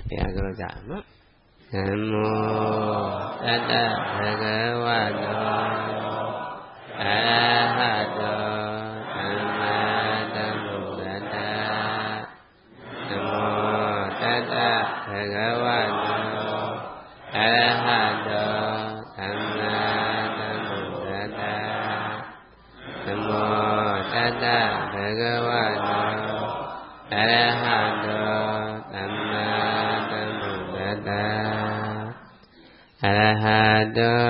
ဘုရားပြောကြနော်နမောတတ္တဘဂဝတောအရဟတောသမ္မာသမ္ဗုဒ္ဓတ္တနမောတတ္တဘဂဝတောအရဟတောသမ္မာသမ္ဗုဒ္ဓတ္တနမောတတ္တဘဂဝတောအရဟတောသမ္မာသမ္ဗုဒ္ဓတ္တအရဟတော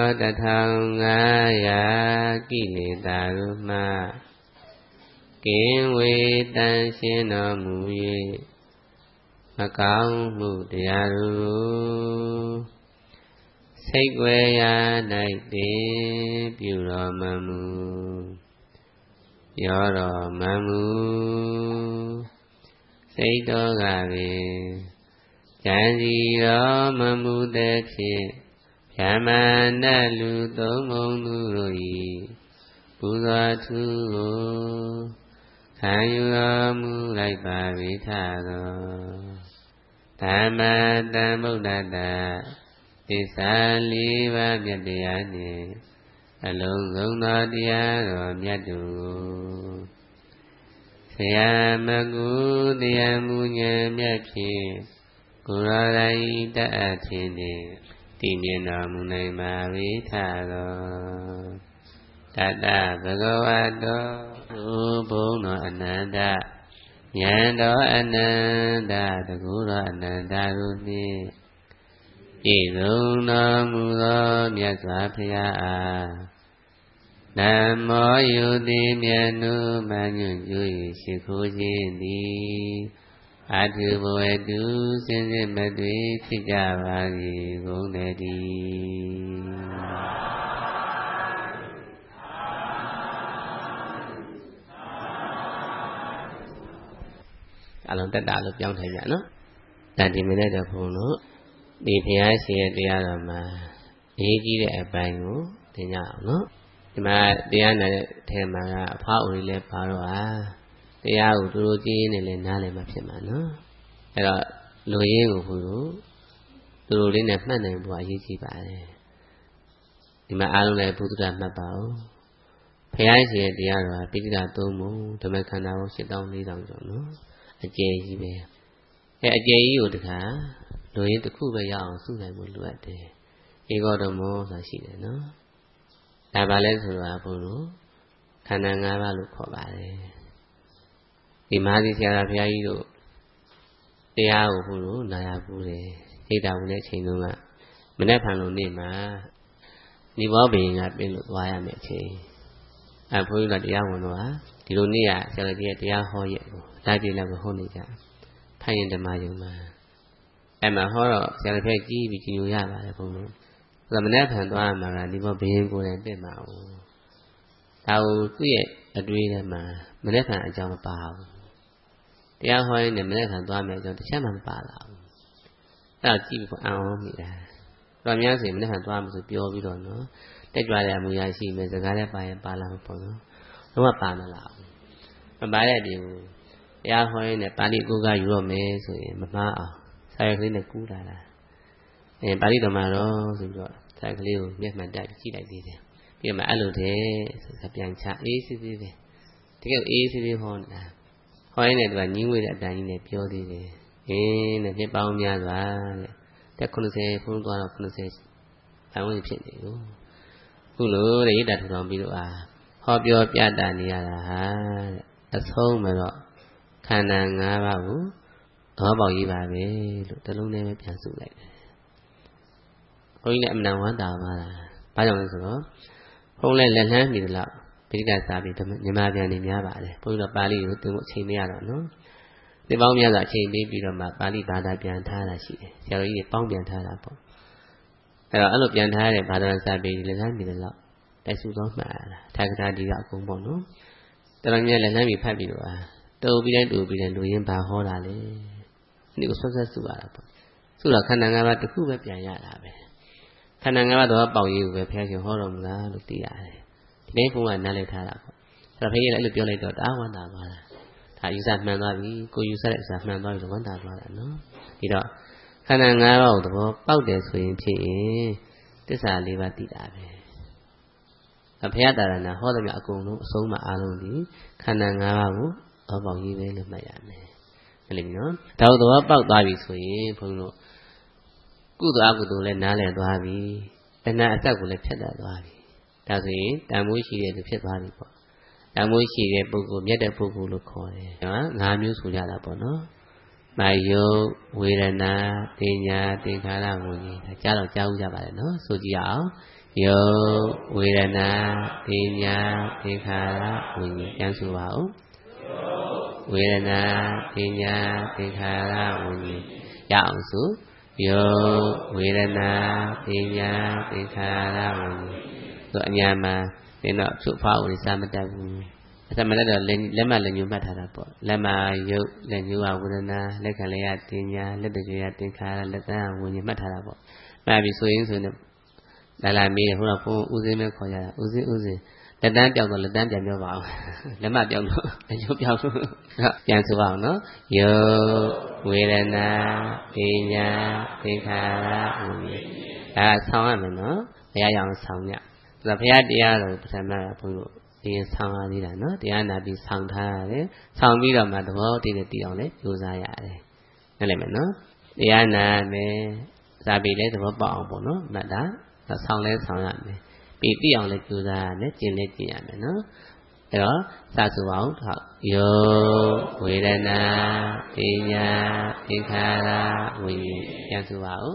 1500ကိလေသာတို့မှကင်းဝေးတန်ရှင်းတော်မူ၍မကောင်းမှုတရားတို့စိတ်ွယ်ရာ၌တင်ပြုတော်မမူပြောတော်မမူစိတ်တော်ကပင်ကြံစီတော်မမူတဲ့ဖြင့်ဗျာမန္တလူသုံးပုံသူတို့၏ပူဇော်ထူးကိုခံယူတော်မူလိုက်ပါ၏ထသောဓမ္မတံဗုဒ္ဓတ္တသစ္စာလေးပါးမြတ်တရားနှင့်အလုံးစုံသောတရားတော်မြတ်တို့ဆရာမကုတရားမူဉာဏ်မြတ်ဖြင့်ကိုယ်တော်တိုင်တတ်အပ်ခြင်းနှင့်တည်မြဲတော်မူနိုင်ပါ၏ထသောတတ္တဘဂဝတောဘုံတော်အနန္တဉာဏ်တော်အနန္တတကူတော်အနန္တတို့နှင့်ဣဇုံတော်မူသောမြတ်စွာဘုရားအားနမောယုတိမြတ်နုမညွန့်ကျူ၏ရှိခိုးခြင်းသည်အထုဘဝတုစင်စစ်မသွေဖြစ်ကြပါ၏ကုန်တည်းအလုံးတက်တာလို့ပြောင်းထိုင်ကြနော်ဒါဒီမနေ့တော့ဘုံလို့ဒီဘုရားရှင်ရဲ့တရားတော်မှာအရေးကြီးတဲ့အပိုင်းကိုသင်ကြအောင်နော်ဒီမှာတရားနာတဲ့ထဲမှာကအဖောက်ဦးလေးပါတော့တရားကိုတူတူကြည့်ရင်းနဲ့လည်းနားလည်မှဖြစ်မှာနော်အဲ့တော့လူရင်းကိုဘုရားတူတူလေးနဲ့မှတ်နိုင်ဖို့အရေးကြီးပါတယ်ဒီမှာအားလုံးလည်းဘုဒ္ဓတာမှတ်ပါဦးဘုရားရှင်ရဲ့တရားတော်ကပိဋကသုံးပုံဓမ္မခန္ဓာပေါင်း7400ကျော်နော်အကျယ်ကြီးပဲအဲ့အကျယ်ကြီးကိုတခါလူရင်းတစ်ခုပဲရအောင်စုနိုင်ဖို့လိုအပ်တယ်ဧကောဓမောဆိုတာရှိတယ်နော်ဒါပါလဲဆိုတော့ဘုရားခန္ဓာ၅ပါးလို့ခေါ်ပါတယ်ဒီမဟာသီဆရာဘုရားကြီးတို့တရားကိုဘုရားနာရဘူးတယ်သိတာဘူးတဲ့အချိန်တုန်းကမနေ့ဖန်လို့နေ့မှာဒီဘောဘင်းကပြင်းလို့သွားရမယ်အချိန်ဘုရားကတရားဝင်တော့ဒီလိုနေ့ကဆရာကြီးရဲ့တရားဟောရဲ့ကိုလိုက်ပြေလည်းဟောနေကြထိုင်ရင်ဓမ္မယုံမှာအဲ့မှာဟောတော့ဆရာဘုရားကြီးပြီးကြည်ညိုရပါတယ်ဘုရားဒါမနေ့ဖန်သွားမှာကဒီဘောဘင်းကိုလည်းပြင့်မှာ哦ဒါကိုသူ့ရဲ့အတွေးထဲမှာမနေ့ဖန်အကြောင်းမပါဘူးတရားဟောရင်းနဲ့မနေ့ကသွားမယ်ကြောင့်တစ်ချက်မှမပါလာဘူးအဲ့ဒါကြည့်ပြီးအံ့ဩမိတာတော့များစီမနေ့ကသွားမှဆိုပြောပြီးတော့နော်တက်ကြွတဲ့အမူအရာရှိမယ်စကားလည်းပါရင်ပါလာမှာပေါ့နော်တော့ပါမလာဘူးမပါတဲ့အပြင်တရားဟောရင်းနဲ့ပါဠိကိုကယူတော့မယ်ဆိုရင်မမှားအောင်စာရွက်ကလေးနဲ့ကူးလာတာပါဠိတော်မှာတော့ဆိုပြီးတော့စာရွက်ကလေးကိုမျက်မှန်တက်ကြည့်လိုက်သေးတယ်ပြီးတော့မှအဲ့လိုတဲ့ဆိုပြန်ချအေးစစ်စစ်ပဲတကယ်အေးစစ်စစ်ဟောနေတာဟောရင်းနဲ့သူကညင်းဝေးတဲ့အတန်ကြီးနဲ့ပြောသေးတယ်နဲ့နှစ်ပေါင်းများစွာတဲ့90ဖုန်းသွားတော့90အဝန်းဖြစ်နေဘူးခုလိုတဲ့ရတ္တထူထောင်ပြီးတော့ဟောပြောပြတာနေရတာဟာတဲ့အဆုံးမှာတော့ခန္ဓာ၅ပါးကိုသဘောပေါက်ရေးပါပဲလို့တလုံးနဲ့ပဲပြန်စုလိုက်တယ်ဘုန်းကြီးလည်းအမှန်ဝမ်းသာပါလားဘာကြောင့်လဲဆိုတော့ဘုန်းလည်းလက်လှမ်းမိတယ်လို့ပိဋကစာပြီးမြန်မာပြန်နေများပါတယ်ဘုန်းကြီးတို့ပါဠိကိုသင်ဖို့အချိန်မရတော့နော်ဒီပေါင်းများစွာအချိန်ပေးပြီးတော့မှပါဠိဘာသာပြန်ထားတာရှိတယ်ဆရာတော်ကြီးတွေပေါင်းပြန်ထားတာပေါ့အဲ့လိုပြန်ထားတဲ့ဘာသာစာပေလက်လှမ်းမိတယ်လို့တိုက်စုသောမှတ်ရတာထာဂတာဒီကအကုန်ပေါ့နော်တော်တော်များလက်လှမ်းမိဖတ်ပြီးတော့တူပြီးတိုင်းလူရင်းဘာဟောတာလဲဒီကိုဆက်စုရတာပေါ့စုတော့ခန္ဓာ၅ပါးတစ်ခုပဲပြန်ရတာပဲခန္ဓာ၅ပါးတော့ပေါက်ရေးကိုပဲဖျားရှင်ဟောတော်မူလားလို့သိရတယ်ဒီနေ့ဘုရားနားလည်ထားတာပေါ့အဲ့တော့ဘုရားလည်းအဲ့လိုပြောလိုက်တော့တအားဝမ်းသာသွားတာဒါယူဆမှန်သွားပြီကိုယူဆတဲ့အစာမှန်သွားပြီလို့ဝမ်းသာသွားတာနော်ဒီတော့ခန္ဓာ၅ပါးသဘောပေါက်တယ်ဆိုရင်ဖြစ်ရင်သစ္စာ၄ပါးသိတာပဲဘုရားတာရဏဟောသည်များအကုန်လုံးအဆုံးမအားလုံးဒီခန္ဓာ၅ပါးကိုသဘောပေါက်ရေးပဲလို့မှတ်ရမယ်ဟုတ်လိမ့်နော်ဒါသဘောပေါက်သွားပြီဆိုရင်ဘုန်းကြီးတို့ကုသိုလ်အကုသိုလ်လည်းနားလည်သွားပြီအနာအသက်ကိုလည်းဖြတ်တတ်သွားပြီဒါဆိုရင်တန်ဖိုးရှိတဲ့သူဖြစ်သွားပြီပေါ့တန်ဖိုးရှိတဲ့ပုဂ္ဂိုလ်မြတ်တဲ့ပုဂ္ဂိုလ်လို့ခေါ်တယ်နော်၅မျိုးဆိုကြတာပေါ့နော်မာယုဝေဒနာတင်ညာသင်္ခါရဝိညာဉ်ဒါကြားတော့ကြားဦးကြပါလေနော်ဆိုကြည့်အောင်ယုဝေဒနာတင်ညာသင်္ခါရဝိညာဉ်ပြန်ဆိုပါဦးဝေဒနာတင်ညာသင်္ခါရဝိညာဉ်ရအောင်ဆိုယုဝေဒနာတင်ညာသင်္ခါရဝိညာဉ်ဆိုအညာမှာသင်တော့ချုပ်ဖောက်ဝင်စားမတတ်ဘူးသမဏတော့လက်မလက်ညှိုးမှတ်ထားတာပေါ့လက်မယုတ်လက်ညှိုးဝေဒနာလက်ခံလည်းရတင်ညာလက်တကြရသင်္ခါရလက်တန်းဝိညာဉ်မှတ်ထားတာပေါ့မှတ်ပြီးဆိုရင်လာမေးတယ်ဟိုတော့ဘုန်းဦးစင်းပဲခေါ်ကြတာဦးစင်းလက်တန်းပြောက်တော့လက်တန်းပြန်ပြောပါအောင်လက်မပြောက်တော့လက်ညှိုးပြောက်တော့ပြန်ဆိုပါအောင်နော်ယုတ်ဝေဒနာတင်ညာသင်္ခါရဝိညာဉ်ဒါဆောင်းရမယ်နော်ဘုရားရောင်ဆောင်းညဒါဘုရားတရားတော်ပထမကဘုန်းကြီးဒီဆောင်းရသေးတာနော်တရားနာပြီးဆောင်းထားရတယ်ဆောင်းပြီးတော့မှသဘောတည်တည်အောင်လည်းကြိုးစားရတယ်နားလည်မယ်နော်တရားနာမယ်စာပေလည်းသဘောပေါက်အောင်ပေါ့နော်မှတ်တာဆောင်းလဲဆောင်းရမယ်ပြီးသိအောင်လည်းကြိုးစားရမယ်ကျင့်လည်းကျင့်ရမယ်နော်အဲ့တော့စာဆိုပါအောင်ထောက်ယောဝေဒနာတင်ညာသင်္ခါရဝိညာဉ်ပြန်ဆိုပါဦး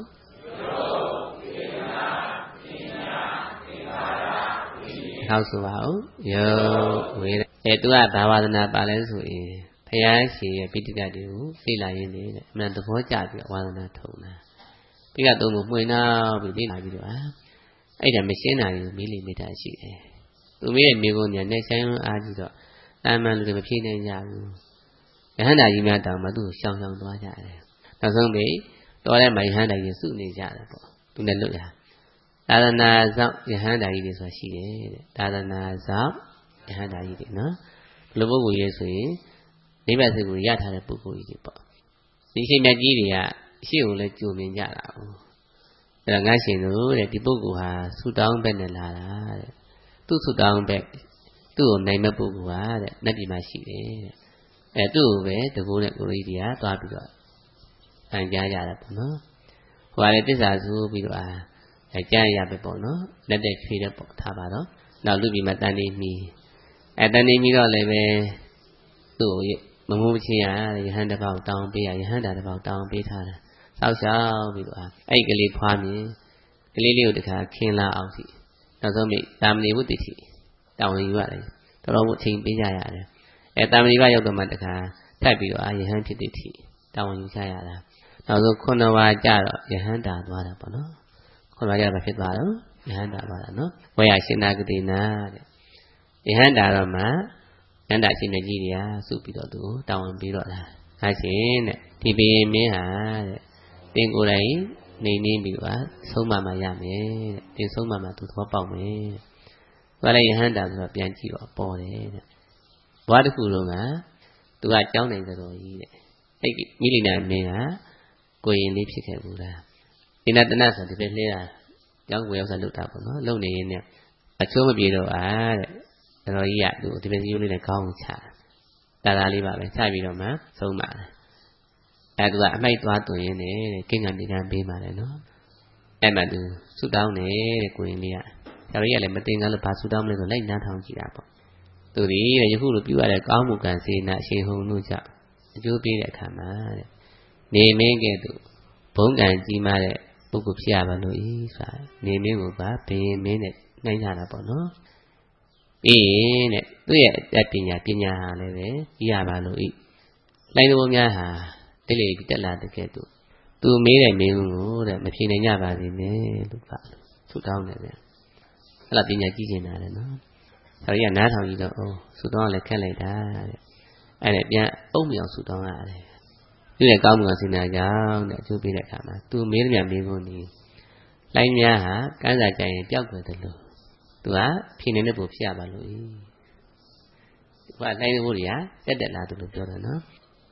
ထောက်ဆိုပါဦးယောဝေဒသူကဘာဝဒနာပါလဲဆိုရင်ဘုရားရှင်ရဲ့ပိဋကတ်တွေကိုသိလာရင်းနေတဲ့အမှန်သဘောကျပြီးဝါဒနာထုံတာပိဋကတ်သုံးကိုမှွေနှောက်ပြီးလေ့လာပြီးတော့အဲ့ဒါမရှင်းတာတွေကိုမေးလိမေးတာရှိတယ်သူမေးတဲ့မိကုန်းညာနဲ့ဆိုင်အားကြည့်တော့တာမန်လူတွေမဖြေနိုင်ကြဘူးယဟန္တာကြီးများတောင်မှသူ့ကိုရှောင်သွားကြတယ်နောက်ဆုံးပြီးတော်တဲ့မယဟန္တာကြီးစုနေကြတယ်ပေါ့သူနဲ့လွတ်ရသာသနာဆောင်ယဟန္တာကြီးတွေဆိုတာရှိတယ်တဲ့သာသနာဆောင်ယဟန္တာကြီးတွေနော်ဘယ်လိုပုဂ္ဂိုလ်ကြီးဆိုရင်နိဗ္ဗာန်စိတ်ကိုရထားတဲ့ပုဂ္ဂိုလ်ကြီးတွေပေါ့ဒီရှင်မြတ်ကြီးတွေကအရှိကိုလည်းကြိုမြင်ကြတာဟုတ်အဲ့တော့ငါရှင်တို့တဲ့ဒီပုဂ္ဂိုလ်ဟာဆူတောင်းဘက်နဲ့လာတာတဲ့သူ့ဆူတောင်းဘက်သူ့ကိုနိုင်မဲ့ပုဂ္ဂိုလ်ဟာတဲ့နတ်ပြည်မှာရှိတယ်တဲ့အဲသူ့ကိုပဲတကူနဲ့ကိုရီတွေကသွားပြီးတော့အံကြားကြတာပေါ့နော်ဟိုကလည်းတစ္ဆာဆိုပြီးတော့ကြားရပဲပေါ့နော်လက်တဲ့ချွေတဲ့ပေါ့ထားပါတော့နောက်လူပြည်မှာတန်နေမီတန်နေမီတော့လည်းပဲသူ့ကိုမမိုးချင်းရယဟန်တစ်ပေါက်တောင်းပေးရယဟန်တာတစ်ပေါက်တောင်းပေးထားတာစောက်ရှောက်ပြီးတော့အဲ့ကလေးဖွားမြင်ကလေးလေးကိုတခါခင်းလာအောင်စီနောက်ဆုံးမိတာမဏေဝတ္တိတောင်းယူရတယ်တော်တော်အချိန်ပေးကြရတယ်တာမဏေကရောက်တော့မှတခါထပ်ပြီးတော့ယဟန်ဖြစ်တဲ့ထိတောင်းယူကြရတာနောက်ဆုံး9ဝါကြတော့ယဟန်တာသွားတာပေါ့နော်9ဝါကြတော့ဖြစ်သွားတော့ယဟန်တာသွားတာနော်ဝေယရှင်နာဂတိနာတဲ့ယဟန်တာတော့မှယန္တာရှင်မြတ်ကြီးတွေကစုပြီးတော့သူတောင်းပြီးတော့လားငါရှင်တဲ့ဒီဘင်းမင်းဟာတဲ့တင်ကိုယ်တိုင်နေပြီးတော့ဆုံးမမှရမယ်တဲ့တင်ဆုံးမမှသူသဘောပေါက်မယ်တဲ့ဘာလဲယဟန္တာဆိုတော့ပြန်ကြည့်တော့ပေါ်တယ်တဲ့ဘဝတစ်ခုလုံးကသူကကြောင်းနိုင်တော်ကြီးတဲ့အဲ့မိလိနာမင်းကကိုရင်လေးဖြစ်ခဲ့ဘူးလားဒီနတနဆိုဒီပဲလှဲတာကြောင်းကိုရောက်စားလုပ်တာပေါ့နော်လုပ်နေရင်လည်းအချိုးမပြေတော့တဲ့တော်ကြီးကသူဒီပဲစီယိုးလေးနဲ့ခေါင်းကိုချတာဒါလေးပါပဲချပြီးတော့မှဆုံးပါတယ်သူကအမိုက်သွားတွင်ရင်းနဲ့ကင်းကန်ဒီကံပေးပါတယ်နော်အဲ့မှသူဆူတောင်းနေတဲ့ကိုရင်လေးကဆရာကြီးကလည်းမတင်ကန်းလို့ဘာဆူတောင်းမလဲဆိုလိုက်နားထောင်ကြည့်တာပေါ့သူဒီတဲ့ယခုလိုပြုရတဲ့ကောင်းမှုကံစေနာအရှင်ဟုံတို့ကြောင့်အကျိုးပေးတဲ့အခါမှာတဲ့နေမင်းကဲ့သို့ဘုံကံကြီးမားတဲ့ပုဂ္ဂိုလ်ဖြစ်ရပါလို့ဤဆိုတာနေမင်းကိုပါဘင်းမင်းနဲ့နှိုင်းကြတာပေါ့နော်အေးတဲ့သူ့ရဲ့အတတ်ပညာဟာလည်းပဲကြီးရပါလို့ဤလိုင်းတော်များဟာတိလေတက်လာတဲ့ကဲ့သို့သူမေးတဲ့မေးခွန်းကိုတဲ့မဖြေနိုင်ကြပါစေနဲ့လို့ကဆုတောင်းတယ်ဗျအဲ့ဒါပညာကြီးနေတာလေနော်ဆရာကြီးကနားထောင်ကြည့်တော့ဆုတောင်းလည်းခက်လိုက်တာတဲ့အဲ့ဒါပြန်အုံမြောင်ဆုတောင်းရတယ်သူ့ရဲ့ကောင်းမှုကစိနာကြောင့်တဲ့အကျိုးပေးတဲ့အခါမှာသူမေးတဲ့မေးခွန်းဒီလိုင်းများဟာကန်းစာကြရင်ပျောက်ွယ်တယ်လို့သူကဖြေနေတဲ့ပုံဖြစ်ရပါလို့ဘာလိုင်းဖို့တွေကတက်တက်လာတယ်လို့ပြောတယ်နော်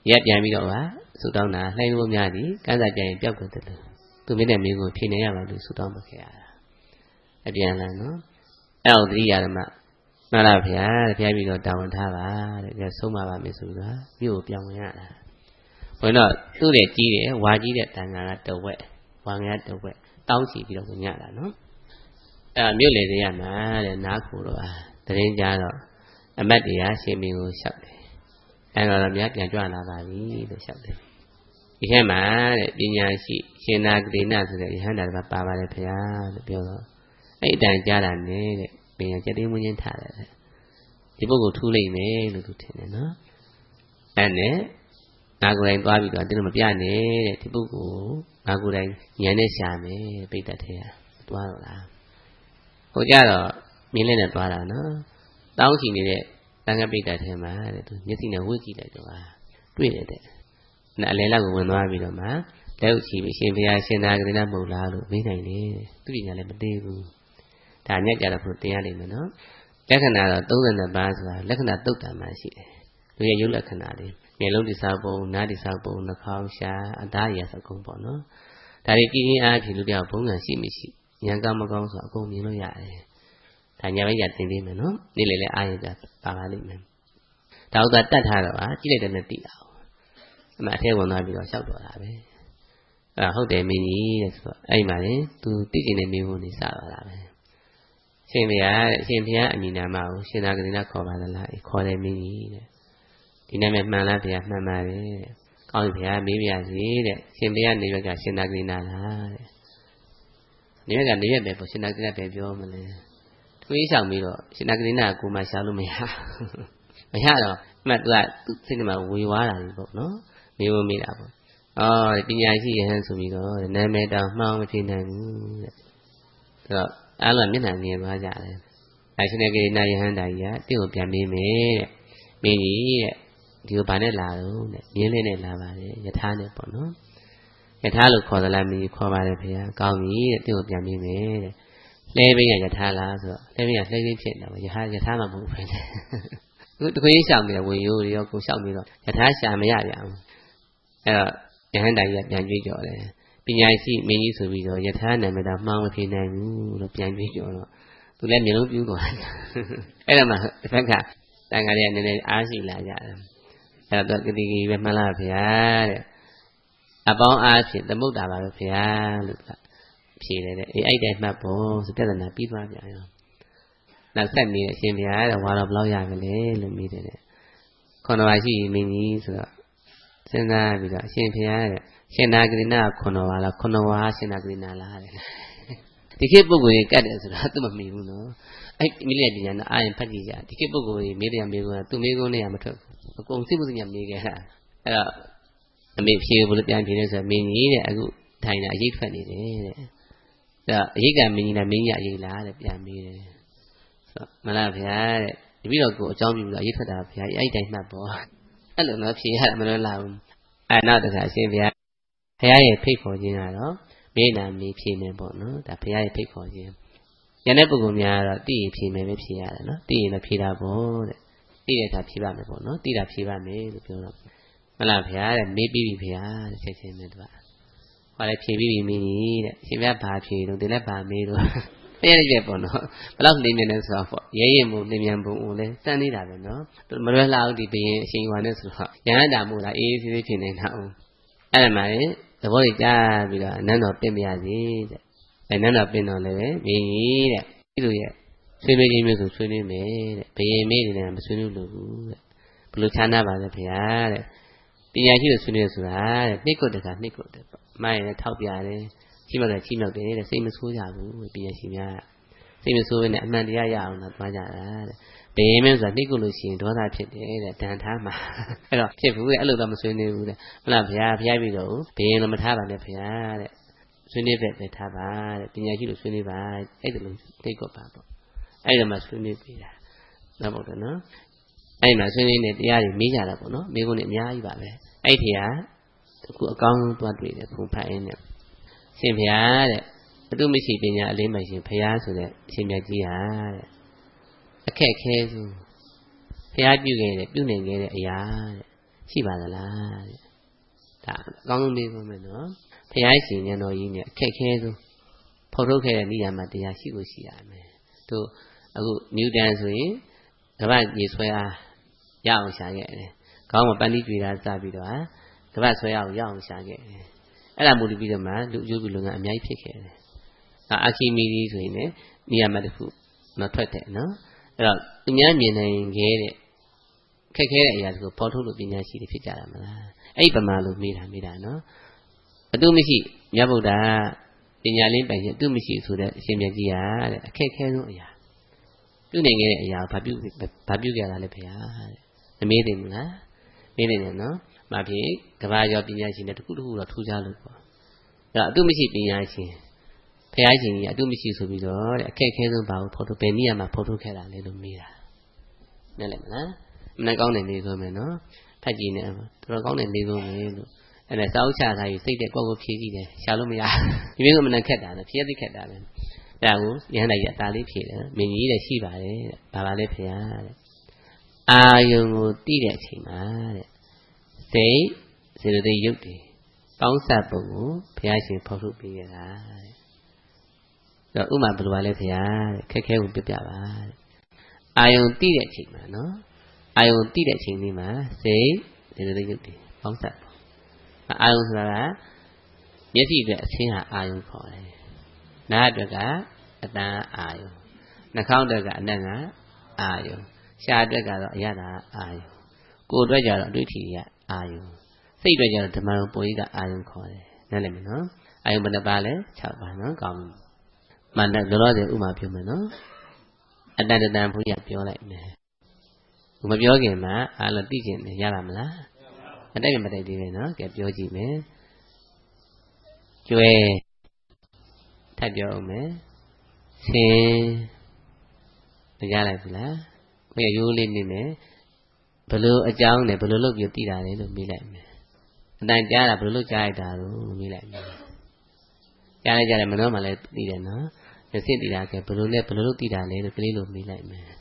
ရက်ပြန်ပြီးတော့ဆူတောင်းတာလှိုင်းလို့များသည်ကန်းစာကြရင်ပြောက်ကုန်တယ်သူမင်းတဲ့မိကိုဖြေနေရပါလို့ဆူတောင်းမခဲ့ရတာအပြန်လာနော်အဲ့တော့သတိရဓမ္မမှန်လားဗျာဖျားပြီးတော့တာဝန်ထားပါတဲ့ဆုံးမပါမယ်ဆိုတော့မြို့ကိုပြောင်းဝင်ရတာဘုန်းတော့သူ့ရဲ့ကြီးတယ်ဝါကြီးတဲ့တန်ခါကတဝက်ဝါငယ်တဝက်တောင်းချီပြီးတော့ဝင်ရတာနော်အဲ့မြို့လေတွေရမှာတဲ့နားခိုတော့တရင်ကြတော့အမတ်တရားရှင်မင်းကိုလျှောက်တယ်အဲ့တော့မြတ်ပြန်ကြွလာပါပြီလို့လျှောက်တယ်ဒီထဲမှာတဲ့ပညာရှိရှင်နာဂတိနာဆိုတဲ့ယဟန္တာတစ်ပါးပါပါတယ်ဗျာလို့ပြောတော့အဲ့အတိုင်းကြားတာနဲ့တဲ့ပညာကျက်သိမ်းမွင်းချင်းထားတယ်ဒီပုဂ္ဂိုလ်ထူးလိုက်မယ်လို့သူထင်တယ်နော်အဲ့နဲ့ငါကိုယ်တိုင်သွားပြီးတော့တင်းမပြနဲ့တဲ့ဒီပုဂ္ဂိုလ်ငါကိုယ်တိုင်ဉာဏ်နဲ့ရှာမယ်ပိဋကတ်ထဲကသွားတော့လားဟိုကြတော့မြင်းလေးနဲ့သွားတာနော်တောင်းချီနေတဲ့တန်ခါပိဋကတ်ထဲမှာတဲ့သူမျက်စိနဲ့ဝှေ့ကြည့်လိုက်တော့တွေ့တယ်တဲ့အလဲလောက်ကိုဝင်သွားပြီးတော့မှလက်ဥချီပြီးရှင်ဘုရားရှင်သာကတိနာမဟုတ်လားလို့မေးနိုင်တယ်သူပညာလည်းမသိဘူးဒါညက်ကြတော့ဘုတင်ရလိမ့်မယ်နော်လက္ခဏာတော့32ပါးဆိုတာလက္ခဏာတုတ်တံမှာရှိတယ်လူရဲ့ရုပ်လက္ခဏာတွေမျက်လုံးတိဆောက်ပုံနားတိဆောက်ပုံနှာခေါင်းရှားအသားရည်စကုံပေါ့နော်ဒါတွေကြည့်ရင်အားဖြင့်လူပြောက်ဘုံကရှိမရှိဉာဏ်ကောင်းမကောင်းဆိုအကုန်မြင်လို့ရတယ်ဒါညာဘက်ကသင်ပေးမယ်နော်နေ့လေလည်းအားရကြပါပါလိမ့်မယ်ဒါဥသာတတ်ထားတော့ကြည့်လိုက်တယ်နဲ့သိတာအမှအထဲဝင်သွားပြီးတော့လျှောက်တော့တာပဲဟုတ်တယ်မင်းကြီးတဲ့ဆိုတော့အဲ့မှာလေသူသိကျင်တဲ့မိဖို့နေစသွားတာပဲရှင်ဘုရားအရှင်ဘုရားအမိနာမကိုရှင်သာကတိနာခေါ်ပါသလားခေါ်တယ်မင်းကြီးတဲ့ဒီနာမည်မှန်လားဘုရားမှန်ပါတယ်တဲ့ကောင်းပြီဘုရားမေးပြစီတဲ့ရှင်ဘုရားနေရွက်ကရှင်သာကတိနာလားတဲ့နေရွက်ကနေရွက်ပဲပေါ့ရှင်သာကတိနာပဲပြောမလဲတွေးဆောင်ပြီးတော့ရှင်သာကတိနာကိုမှရှားလို့မရမရတော့မှတ်သူကသူ့စိတ်ထဲမှာဝေဝါးတာကြီးပေါ့နော်မေးဖို့မေးတာပေါ့ပညာရှိရဟန်းဆိုပြီးတော့နာမည်တောင်မှောင်မဖြစ်နိုင်ဘူးတဲ့ဆိုတော့အားလုံးမျက်နှာမြင်သွားကြတယ်ဒါရှင်ကေနာယဟန္တာကြီးကတင့်ကိုပြန်မေးမယ်တဲ့မင်းကြီးတဲ့ဒီကိုဘာနဲ့လာတော့တဲ့မြင်းလေးနဲ့လာပါတယ်ယထာနဲ့ပေါ့နော်ယထာလို့ခေါ်သလားမင်းကြီးခေါ်ပါတယ်ဖေ။ကောင်းပြီတဲ့တင့်ကိုပြန်မေးမယ်တဲ့လှဲဘင်းကယထာလားဆိုတော့လှဲဘင်းကလှဲဘင်းဖြစ်နေတာပေါ့ယထာမှမဟုတ်ဘူးတဲ့သူတခွေးရှောင်နေဝင်ရိုးရောကိုရှောင်ပြီးတော့ယထာရှာမရပြန်ဘူးအဲ့တော့ယဟန္တာကြီးကပြန်ကြွေးကြော်တယ်ပညာရှိမင်းကြီးဆိုပြီးတော့ယထာနာမည်တော့မှောင်မဖြစ်နိုင်ဘူးလို့ပြန်ကြွေးကြော်တော့သူလည်းမျိုးလုံးပြူးသွားတယ်အဲ့ဒါမှတစ်ဖက်ကတန်ခါလေးကနည်းနည်းအားရှိလာကြတယ်အဲ့တော့ကတိကြီးပဲမှန်လားဗျာတဲ့အပေါင်းအားဖြင့်သမုဒ္ဒါပါပဲဗျာလို့ဖြေတယ်တဲ့အဲ့တိုင်းမှတ်ဖို့ဆိုပြဿနာပြီးသွားပြန်ရောနောက်ဆက်နေတဲ့အရှင်ဗျာတဲ့ဝါတော့ဘယ်လောက်ရမလဲလို့မေးတယ်ခုနပါရှိမင်းကြီးဆိုတော့စဉ်းစားပြီးတော့အရှင်ဘုရားတဲ့ရှင်နာဂရိနာခုနဝါလားခုနဝါရှင်နာဂရိနာလားတဲ့ဒီခေတ်ပုဂ္ဂိုလ်ကြီးကတ်တယ်ဆိုတော့သူမမေးဘူးနော်အဲ့မိလက်တရားနဲ့အာရင်ဖတ်ကြည့်ကြဒီခေတ်ပုဂ္ဂိုလ်ကြီးမေးတယ်မေးဘူးသူမေးကုန်းနဲ့မထွက်ဘူးအကုန်စိတ်မှုစညာမေးခဲ့တာအဲ့တော့အမေဖြေဘူးလို့ပြန်ဖြေနေဆိုတော့မင်းကြီးတဲ့အခုထိုင်တာအရေးထွက်နေတယ်တဲ့အဲ့တော့အရေးကမင်းကြီးလားမင်းကြီးအရေးလားတဲ့ပြန်မေးတယ်ဆိုတော့မလားဗျာတဲ့တပည့်တော်ကိုအကြောင်းပြုလို့အရေးထွက်တာဗျာအဲ့တိုင်းမှတ်ပေါ့အဲ့လိုတော့ဖြေရမလို့လာဘူးအဲ့နောက်တစ်ခါအရှင်ဘုရားဘုရားရဲ့ဖိတ်ခေါ်ခြင်းကတော့မေးနာမေးဖြေမယ်ပေါ့နော်ဒါဘုရားရဲ့ဖိတ်ခေါ်ခြင်းဉာဏ်တဲ့ပုဂ္ဂိုလ်များကတော့သိရင်ဖြေမယ်ပဲဖြေရတယ်နော်သိရင်လည်းဖြေတာပေါ့တဲ့သိတဲ့အခါဖြေပါမယ်ပေါ့နော်သိတာဖြေပါမယ်လို့ပြောတော့မလားဘုရားတဲ့မေးပြီးပြီဘုရားတဲ့ချက်ချင်းပဲသူကဟောလည်းဖြေပြီးပြီမင်းကြီးတဲ့အရှင်ဘုရားဘာဖြေလို့ဒီလည်းဘာမေးလို့အဲ့ဒီပဲပေါ့နော်ဘယ်လောက်နေမြန်လဲဆိုတော့ပေါ့ရဲရင်မှုနေမြန်ပုံကိုလည်းစမ်းနေတာပဲနော်မလွယ်လောက်ဒီဘရင်အရှင်ဟောနဲ့ဆိုတော့ရဟန္တာမို့လားအေးဆေးဆေးဖြစ်နေတာအောင်အဲ့ဒါမှလည်းသဘောကြီးကြားပြီးတော့အနန္တော်ပြင်မရစေတဲ့အနန္တော်ပြင်တော်လည်းပဲမင်းကြီးတဲ့ဒီလိုရဲ့ဆွေးနွေးခြင်းမျိုးဆိုဆွေးနွေးမယ်တဲ့ဘရင်မေးနေတယ်မဆွေးနွေးလို့ဘူးတဲ့ဘလို့ချမ်းသာပါလဲဖေဟာတဲ့ပညာရှိလို့ဆွေးနွေးဆိုတာတဲ့နှိတ်ကုတ်တကနှိတ်ကုတ်တယ်ပေါ့မိုင်းလည်းထောက်ပြတယ်ချိမောက်တယ်ချိမောက်တယ်တဲ့စိတ်မဆိုးကြဘူးပညာရှိများစိတ်မဆိုးနဲ့အမှန်တရားရအောင်တော့သွားကြတာတဲ့ဘယ်မင်းဆိုတာနှိတ်ကုလို့ရှိရင်ဒေါသဖြစ်တယ်တဲ့ဒဏ်ထားမှာအဲ့တော့ဖြစ်ဘူးတဲ့အဲ့လိုတော့မဆွေးနွေးဘူးတဲ့မလားဘုရားပြီးတော့ဘယ်လိုမထားပါနဲ့ဘုရားတဲ့ဆွေးနွေးပဲထားပါတဲ့ပညာရှိလို့ဆွေးနွေးပါအဲ့ဒါလိုနှိတ်ကုပါပေါ့အဲ့ဒါမှဆွေးနွေးပြတာတော့ဟုတ်တယ်နော်အဲ့မှာဆွေးနွေးနေတရားတွေမေးကြတာပေါ့နော်မိကုန်းတွေအများကြီးပါပဲအဲ့ဒီဟာအခုအကောင်းဆုံးသွားတွေ့တယ်ဘုံဖတ်အင်းနဲ့ရှင်ဘုရားတဲ့အတုမရှိပညာအလေးမှရှင်ဘုရားဆိုတဲ့အရှင်မြတ်ကြီးဟာတဲ့အခက်ခဲဆုံးဘုရားပြုခဲ့တဲ့ပြုနေခဲ့တဲ့အရာတဲ့ရှိပါသလားဒါအကောင်းဆုံးမေးခွန်းပဲနော်ဘုရားရှင်ဉာဏ်တော်ကြီးနဲ့အခက်ခဲဆုံးဖော်ထုတ်ခဲ့တဲ့နိယာမတရားရှိကိုရှိရမယ်တို့အခုနျူတန်ဆိုရင်ကမ္ဘာရေဆွဲအားရအောင်ရှာခဲ့တယ်ခေါင်းမှာပန်းတီးကြွေတာစပြီးတော့ကမ္ဘာဆွဲအားကိုရအောင်ရှာခဲ့တယ်အဲ့ဒါမူတည်ပြီးတော့မှလူအကျိုးပြုလုပ်ငန်းအများကြီးဖြစ်ခဲ့တယ်အာခီမီဒီဆိုရင်လည်းနိယာမတစ်ခုမထွက်တယ်နော်အဲ့တော့သူများမြင်နိုင်ခဲ့တဲ့ခက်ခဲတဲ့အရာတွေကိုပေါ်ထုတ်လို့ပညာရှိတွေဖြစ်ကြတာမလားအဲ့ဒီပမာလို့မေးတာနော်အတုမရှိမြတ်ဗုဒ္ဓပညာလင်းပိုင်ခြင်းအတုမရှိဆိုတဲ့အရှင်မြတ်ကြီးဟာတဲ့အခက်ခဲဆုံးအရာပြုနိုင်ခဲ့တဲ့အရာဘာပြုခဲ့တာလဲဖေဟာတဲ့မမေးသိဘူးလားမေးနေတယ်နော်မဖြစ်ကဘာကျော်ပညာရှင်တဲ့တခုတော့ထူးခြားလို့ပေါ့အဲ့တော့အတုမရှိပညာရှင်ဖះရှင်ကြီးအတုမရှိဆိုပြီးတော့တဲ့အခက်ခဲဆုံးဘာကိုဖော်ထုတ်ဘယ်နည်းမှာဖော်ထုတ်ခဲ့တာလဲလို့မေးတာနားလည်မလားမနှကောင်းတယ်မေးဆိုမယ်နော်ဖတ်ကြည့်နေတော်တော်ကောင်းတယ်မေးဆိုမယ်လို့အဲ့ဒါစောက်ချထားပြီးစိတ်တဲ့ကိုယ်ဖြေကြည့်တယ်ရှာလို့မရဒီမေးဆိုမနှခက်တာနဲ့ဖြေသိခက်တာပဲဒါကိုရဟန္တာကြီးအသာလေးဖြေတယ်မင်းကြီးတဲ့ရှိပါတယ်တဲ့ဘာပါလဲဖះတဲ့အာယုံကိုတိတဲ့အချိန်မှာတဲ့စိတ်စေတသိက်ရုပ်တွေပေါင်းစပ်ပုံကိုဘုရားရှင်ဖော်ထုတ်ပေးခဲ့တာတဲ့တော့ဥမာဘယ်လိုပါလဲဖះတဲ့ခက်ခဲကိုပြပြပါတဲ့အာယုံတိတဲ့အချိန်မှာနော်အာယုံတိတဲ့အချိန်လေးမှာစိတ်စေတသိက်ရုပ်တွေပေါင်းစပ်အာယုံဆိုတာကမျက်စိအတွက်အဆင်းဟာအာယုံခေါ်တယ်နားအတွက်ကအတန်အာယုံနှာခေါင်းအတွက်ကအနံ့ကအာယုံရှားအတွက်ကတော့အရသာအာယုံကိုယ်အတွက်ကျတော့အတွေ့အထိကအာယုံစိတ်အတွက်ကျတော့ဓမ္မယုံပုံရိပ်ကအာယုံခေါ်တယ်နားလည်မယ်နော်အာယုံဘယ်နှပါလဲ6ပါနော်ကောင်းပြီမှန်တယ်လောလောဆယ်ဥမာပြောမယ်နော်အတန်တန်ဘုရားပြောလိုက်မယ်မပြောခင်မှာအားလုံးသိကျင်တယ်ရပါမလားမတိုက်မတိုက်သေးပဲနော်ကဲပြောကြည့်မယ်ကျွဲထပ်ပြောအောင်မယ်ဆင်းမရလိုက်ဘူးလားဘယ်ရိုးလေးနေမယ်ဘလို့အကြောင်းနဲ့ဘလို့လုပ်ပြီးသိတာလဲလို့မေးလိုက်မယ်အတန်ကြားတာဘလို့လုပ်ကြားလိုက်တာလို့မေးလိုက်မယ်ကြားလိုက်ကြတယ်မနှောမှလည်းသိတယ်နော်စိတ်တည်တာကဘလို့လဲဘလို့လုပ်သိတာလဲလို့ကလေးလိုမေးလိုက်မယ်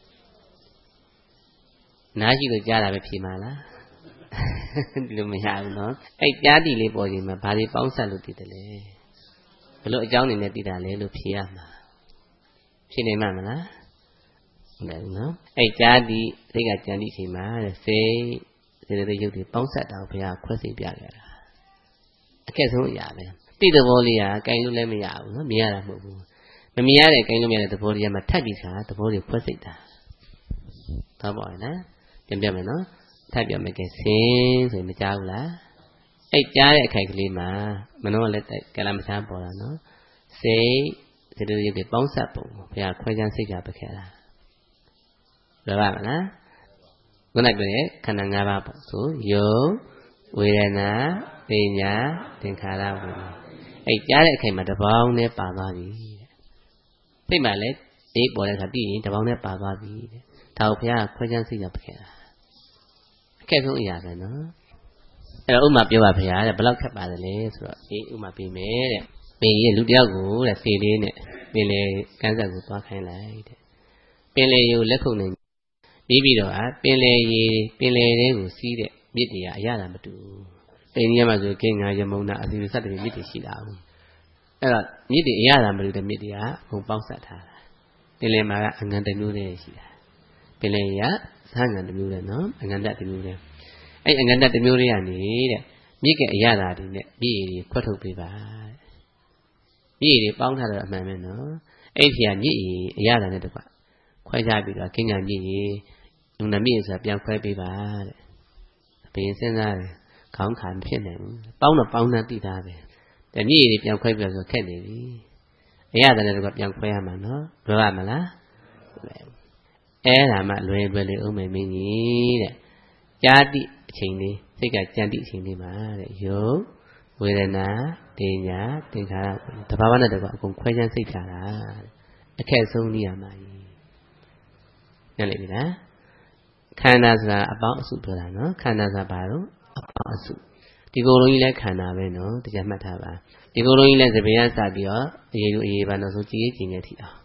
နားရှိလို့ကြားတာပဲဖြေမှာလားဒီလိုမရဘူးနော်အဲ့ကြားတည်လေးပေါ်ချိန်မှာဘာတွေပေါင်းစပ်လို့တည်တယ်လဲဘလို့အကြောင်းနေနဲ့တည်တာလဲလို့ဖြေရမှာဖြေနိုင်မှာမလားဟုတ်တယ်နော်အဲ့ကြားတည်စိတ်ကကြံတည်ချိန်မှာစိတ်စေတသိက်ရုပ်တွေပေါင်းစပ်တာကိုဘုရားခွဲစိတ်ပြခဲ့တာအခက်ဆုံးအရာပဲတိတဲ့ဘောလေးကကြိုင်လို့လည်းမရဘူးနော်မြင်ရတာမဟုတ်ဘူးမမြင်ရတဲ့ကြိုင်လို့မရတဲ့သဘောတရားမှာထပ်ပြီးခါသဘောတွေခွဲစိတ်တာတော့ပေါ့နော်ပြန်ပြမယ်နော်ထပ်ပြမယ်ကဲဆင်းဆိုရင်မကြားဘူးလားအဲ့ကြားတဲ့အခိုက်ကလေးမှာမနှောလည်းကလမချားပေါ်တာနော်စိတ်စေတသိက်ရုပ်တွေပေါင်းစပ်ပုံဘုရားခွဲခြမ်းစိတ်ကြပခဲ့တာလောပါမလားခုနကပြောတဲ့ခန္ဓာ၅ပါးပေါ့ဆိုယုံဝေဒနာပညာသင်္ခါရဝိညာဉ်အဲ့ကြားတဲ့အခိုက်မှာတပေါင်းနဲ့ပါသွားပြီတဲ့စိတ်မှလည်းအေးပေါ်တဲ့အခါတည်ရင်တပေါင်းနဲ့ပါသွားပြီတဲ့ဒါကိုဘုရားခွဲခြမ်းစိတ်ကြပခဲ့တာအခက်ဆုံးအရာပဲနော်အဲ့တော့ဥမာပြောပါဘုရားတဲ့ဘယ်လောက်ခက်ပါတယ်လဲဆိုတော့အေးဥမာပြမယ်တဲ့ပင်ရဲ့လူတယောက်ကိုတဲ့ဖေလေးနဲ့ပင်လေကန်းဆက်ကိုသွားခိုင်းလိုက်တဲ့ပင်လေကိုလက်ခုပ်နေပြီးတော့ပင်လေတွေကိုစီးတဲ့မြစ်တွေကအရသာမတူအိန္ဒိယမှာဆိုကင်းငါရမုံနာအစီအစတွေမြစ်တွေရှိတာဘူးအဲ့တော့မြစ်တွေအရသာမတူတဲ့မြစ်တွေကဘုံပေါင်းဆက်ထားတာပင်လေမှာကအငံတစ်မျိုးတည်းရှိတာပင်လေကဆန်းငံတစ်မျိုးတည်းနော်အငံတက်တစ်မျိုးတည်းအဲ့အငံတက်တစ်မျိုးလေးကနေတဲ့မြစ်ကအရသာတွေနဲ့မြစ်တွေခွက်ထုတ်ပေးပါမြစ်တွေပေါင်းထားတော့အမှန်ပဲနော်အဲ့ဒီကမြစ်အရသာနဲ့တကွခွဲခြားပြီးတော့ကင်းငံမြစ်ရေလူနာမြစ်ဆိုတာပြန်ခွဲပေးပါတဲ့ဘယ်စဉ်းစားတယ်ခေါင်းခါမဖြစ်နိုင်ဘူးပေါင်းတော့ပေါင်းနှံ့တိသားပဲတမြစ်တွေပြန်ခွဲပြီးတော့ခက်နေပြီအရသာနဲ့တကွပြန်ခွဲရမှာနော်လွယ်ပါမလားအဲ့ဒါမှလွယ်လေးအောင်မယ်မင်းကြီးတဲ့ကြာတိအချိန်လေးစိတ်ကကြံတိအချိန်လေးမှာတဲ့ယုံဝေဒနာတင်ညာသင်္ခါရတဘာဝနဲ့တကွအကုန်ခွဲခြမ်းစိတ်ဖြာတာအခက်ဆုံးနေရမှာကြီးနားလည်ပြီလားခန္ဓာဆိုတာအပေါင်းအစုပြောတာနော်ခန္ဓာဆိုတာဘာလို့အပေါင်းအစုဒီကိုယ်လုံးကြီးလည်းခန္ဓာပဲနော်တရားမှတ်ထားပါဒီကိုယ်လုံးကြီးလည်းသဘေယစပြီးတော့အရေးလိုအရေးပါတော့ဆိုကြည်ကြည်နေထီအောင်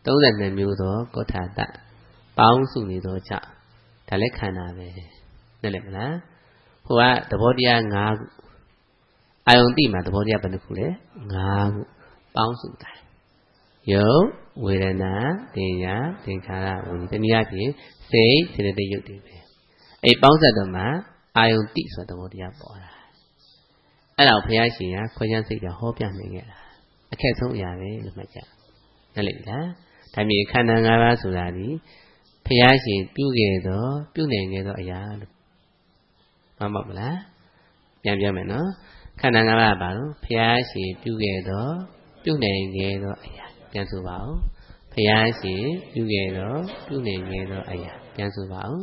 32မျိုးသောကောထာတပေါင်းစုနေသောကြောင့်ဒါလည်းခန္ဓာပဲနားလည်မလား Hua the body ngagu. I don't think my the body up in the cooler. Ngagu. Bounce in time. Yo, Vedana, Denya, Tenkara, Untaniapi, say, till the Yuti. A bounce at the ma, I don't think so the body up. And I'll pay Ashia, Koyan say the hope young man. I can't tell you, the matter. The later, Tami Kananga Sulani, Payashi, Pugedo, Punegedo, a yard. Mamma, Yamano, Kananga Balo, Payashi, Pugedo, Punegedo, a yard. Piansubao, Payashi, Pugedo, Punegedo, a yard. Piansubao,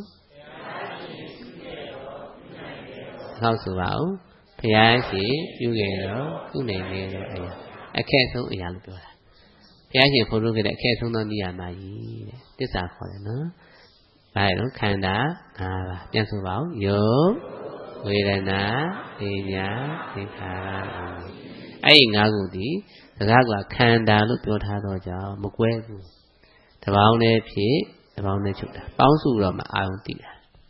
Housebao, Payashi, Pugedo, Punegedo, a yard. I can't tell you. Piashi for look at a cat on the Yamai. This are for no. I don't kinda, Piansubao, yo, Vedana, Denya, Tenkara. I Nagudi, the Gagua Kanda look your Tadoja, Mugwegu. The Bound P, the Bound Chuta. Bounce Roma, I don't think.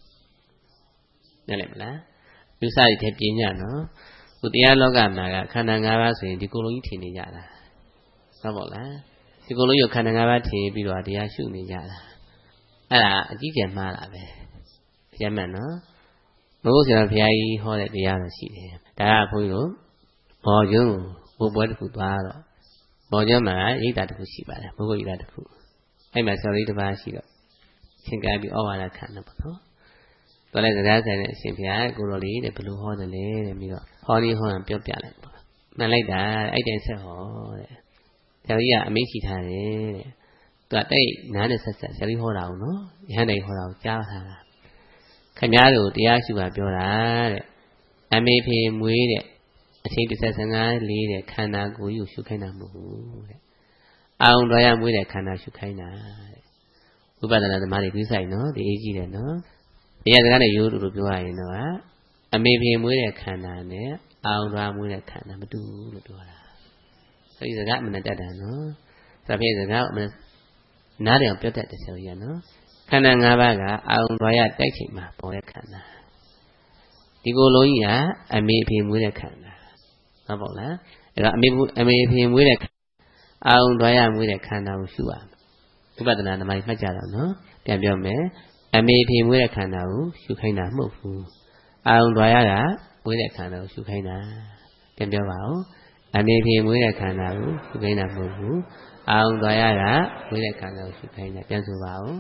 Nelemla. You say it, Piano. With the Alogama, Kanangara, the Gulu Yara. Sabola. The Gulu Kanangara, below the Ashuni Yara. Ah, Gigan Malabe. Yamano. Most of the Pi hold at the other city. There are for you. Or you, who bought food. Bojama, eat that food, who eat that food. I must sorry to buy she. Think I be all I can. But as a and Simpia, Guroli, the blue horn, the lady, and me, Holly horn, pure piano. Not like that, I didn't say, oh, tell you, I make it hard. But they, none is such a silly hold out, no? Hand a hold out, Java. Canado, the Ashua, Biora. I made him wait it. I think it says an eye lead a cana go, you should kind of move. I don't know with a cana, you kind of. Who better than the money to say, no? The AG, no? Yes, I you to go, I know. I may be with a canna, I'll run with a canna, but do the door. So he's a government at that, no? So he's a government. Not a better to sell you, no? Canna Navaga, I'll buy a taking my boy a canna. The Goloya, I may be with a canna. Abola, I may be with a canna. I'll buy a with a canna, sure. But another my major, no? Damn your man. I made him with a canoe, Shukaina Mofu. I'll dry with a canoe, Shukaina. Can you allow? I made him with a canoe, Shukaina Mofu. I'll dry with a canoe, Shukaina. Can you allow?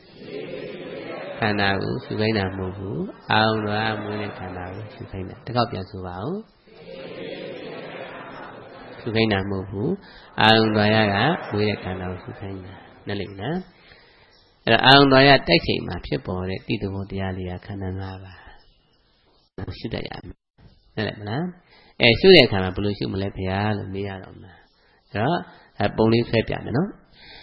Canoe, Shukaina Mofu. I'll dry with a canoe, Shukaina. The copy as well. Shukaina Mofu. I'll dry with a canoe, Shukaina. Nalina. I'll know that taking my people at the Motialia Cananava. Should I am? A should I come a pollution molepia, the Mialoma. A police piano.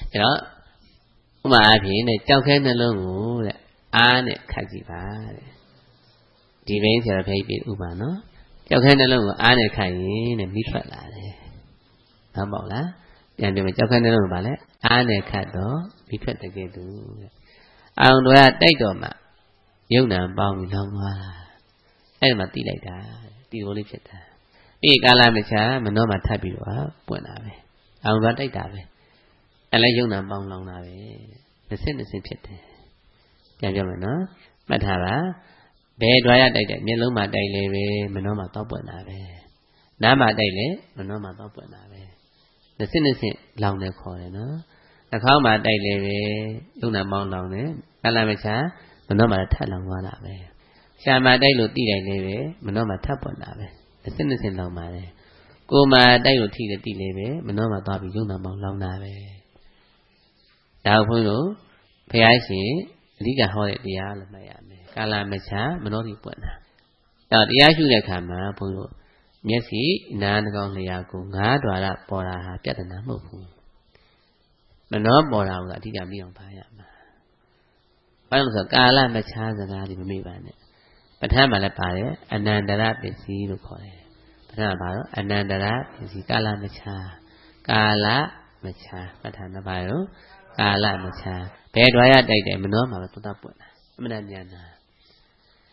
My opinion, a token alone, and Kajiva. Divines are a baby Ubano. Token alone, and a Kayin, and Mifala. Namola. And the Token alone ballet, and a cat dog. We put the gate to I don't know that they don't matter. You know, bound long while. I'm a tea like that. The only fit. Big Alamacha, Manoma Tabua, Buenave. I don't want like that. I like you know, bound long nave. The sentence in pit. Yamano, Matara, Bed Raya like that, Miloma daily, Manoma Tobuenave. Nama daily, Manoma Tobuenave. The sentence in long the corner. The Kama daily, Luna Mount Long, Alamacha, Manoma Talang Wanabe. Shama Dailu Dile, Manoma Taponabe. The sentence in Lomade. Goma Dailu Tea the Dile, Manoma Tabi Yuna Mount Long Nave. Thou Puno, Payashi, Liga Hole the Isle of Miami. Calamacha, Manoti Puena. Now the Ashu Kama, Puno. Yesi, Nan Gongliaco, Nadra, Pora, Piatanamu. Manoma or that he can be on fire. One of the Gala Macha the Gadi Mibane. But Hamalapare, and Nandara is the Lukore. But Hamabaro, and Nandara is the Gala Macha. Gala Macha, but Hanabaro, Gala Macha. Pedroya died, Manoma put up with Manana.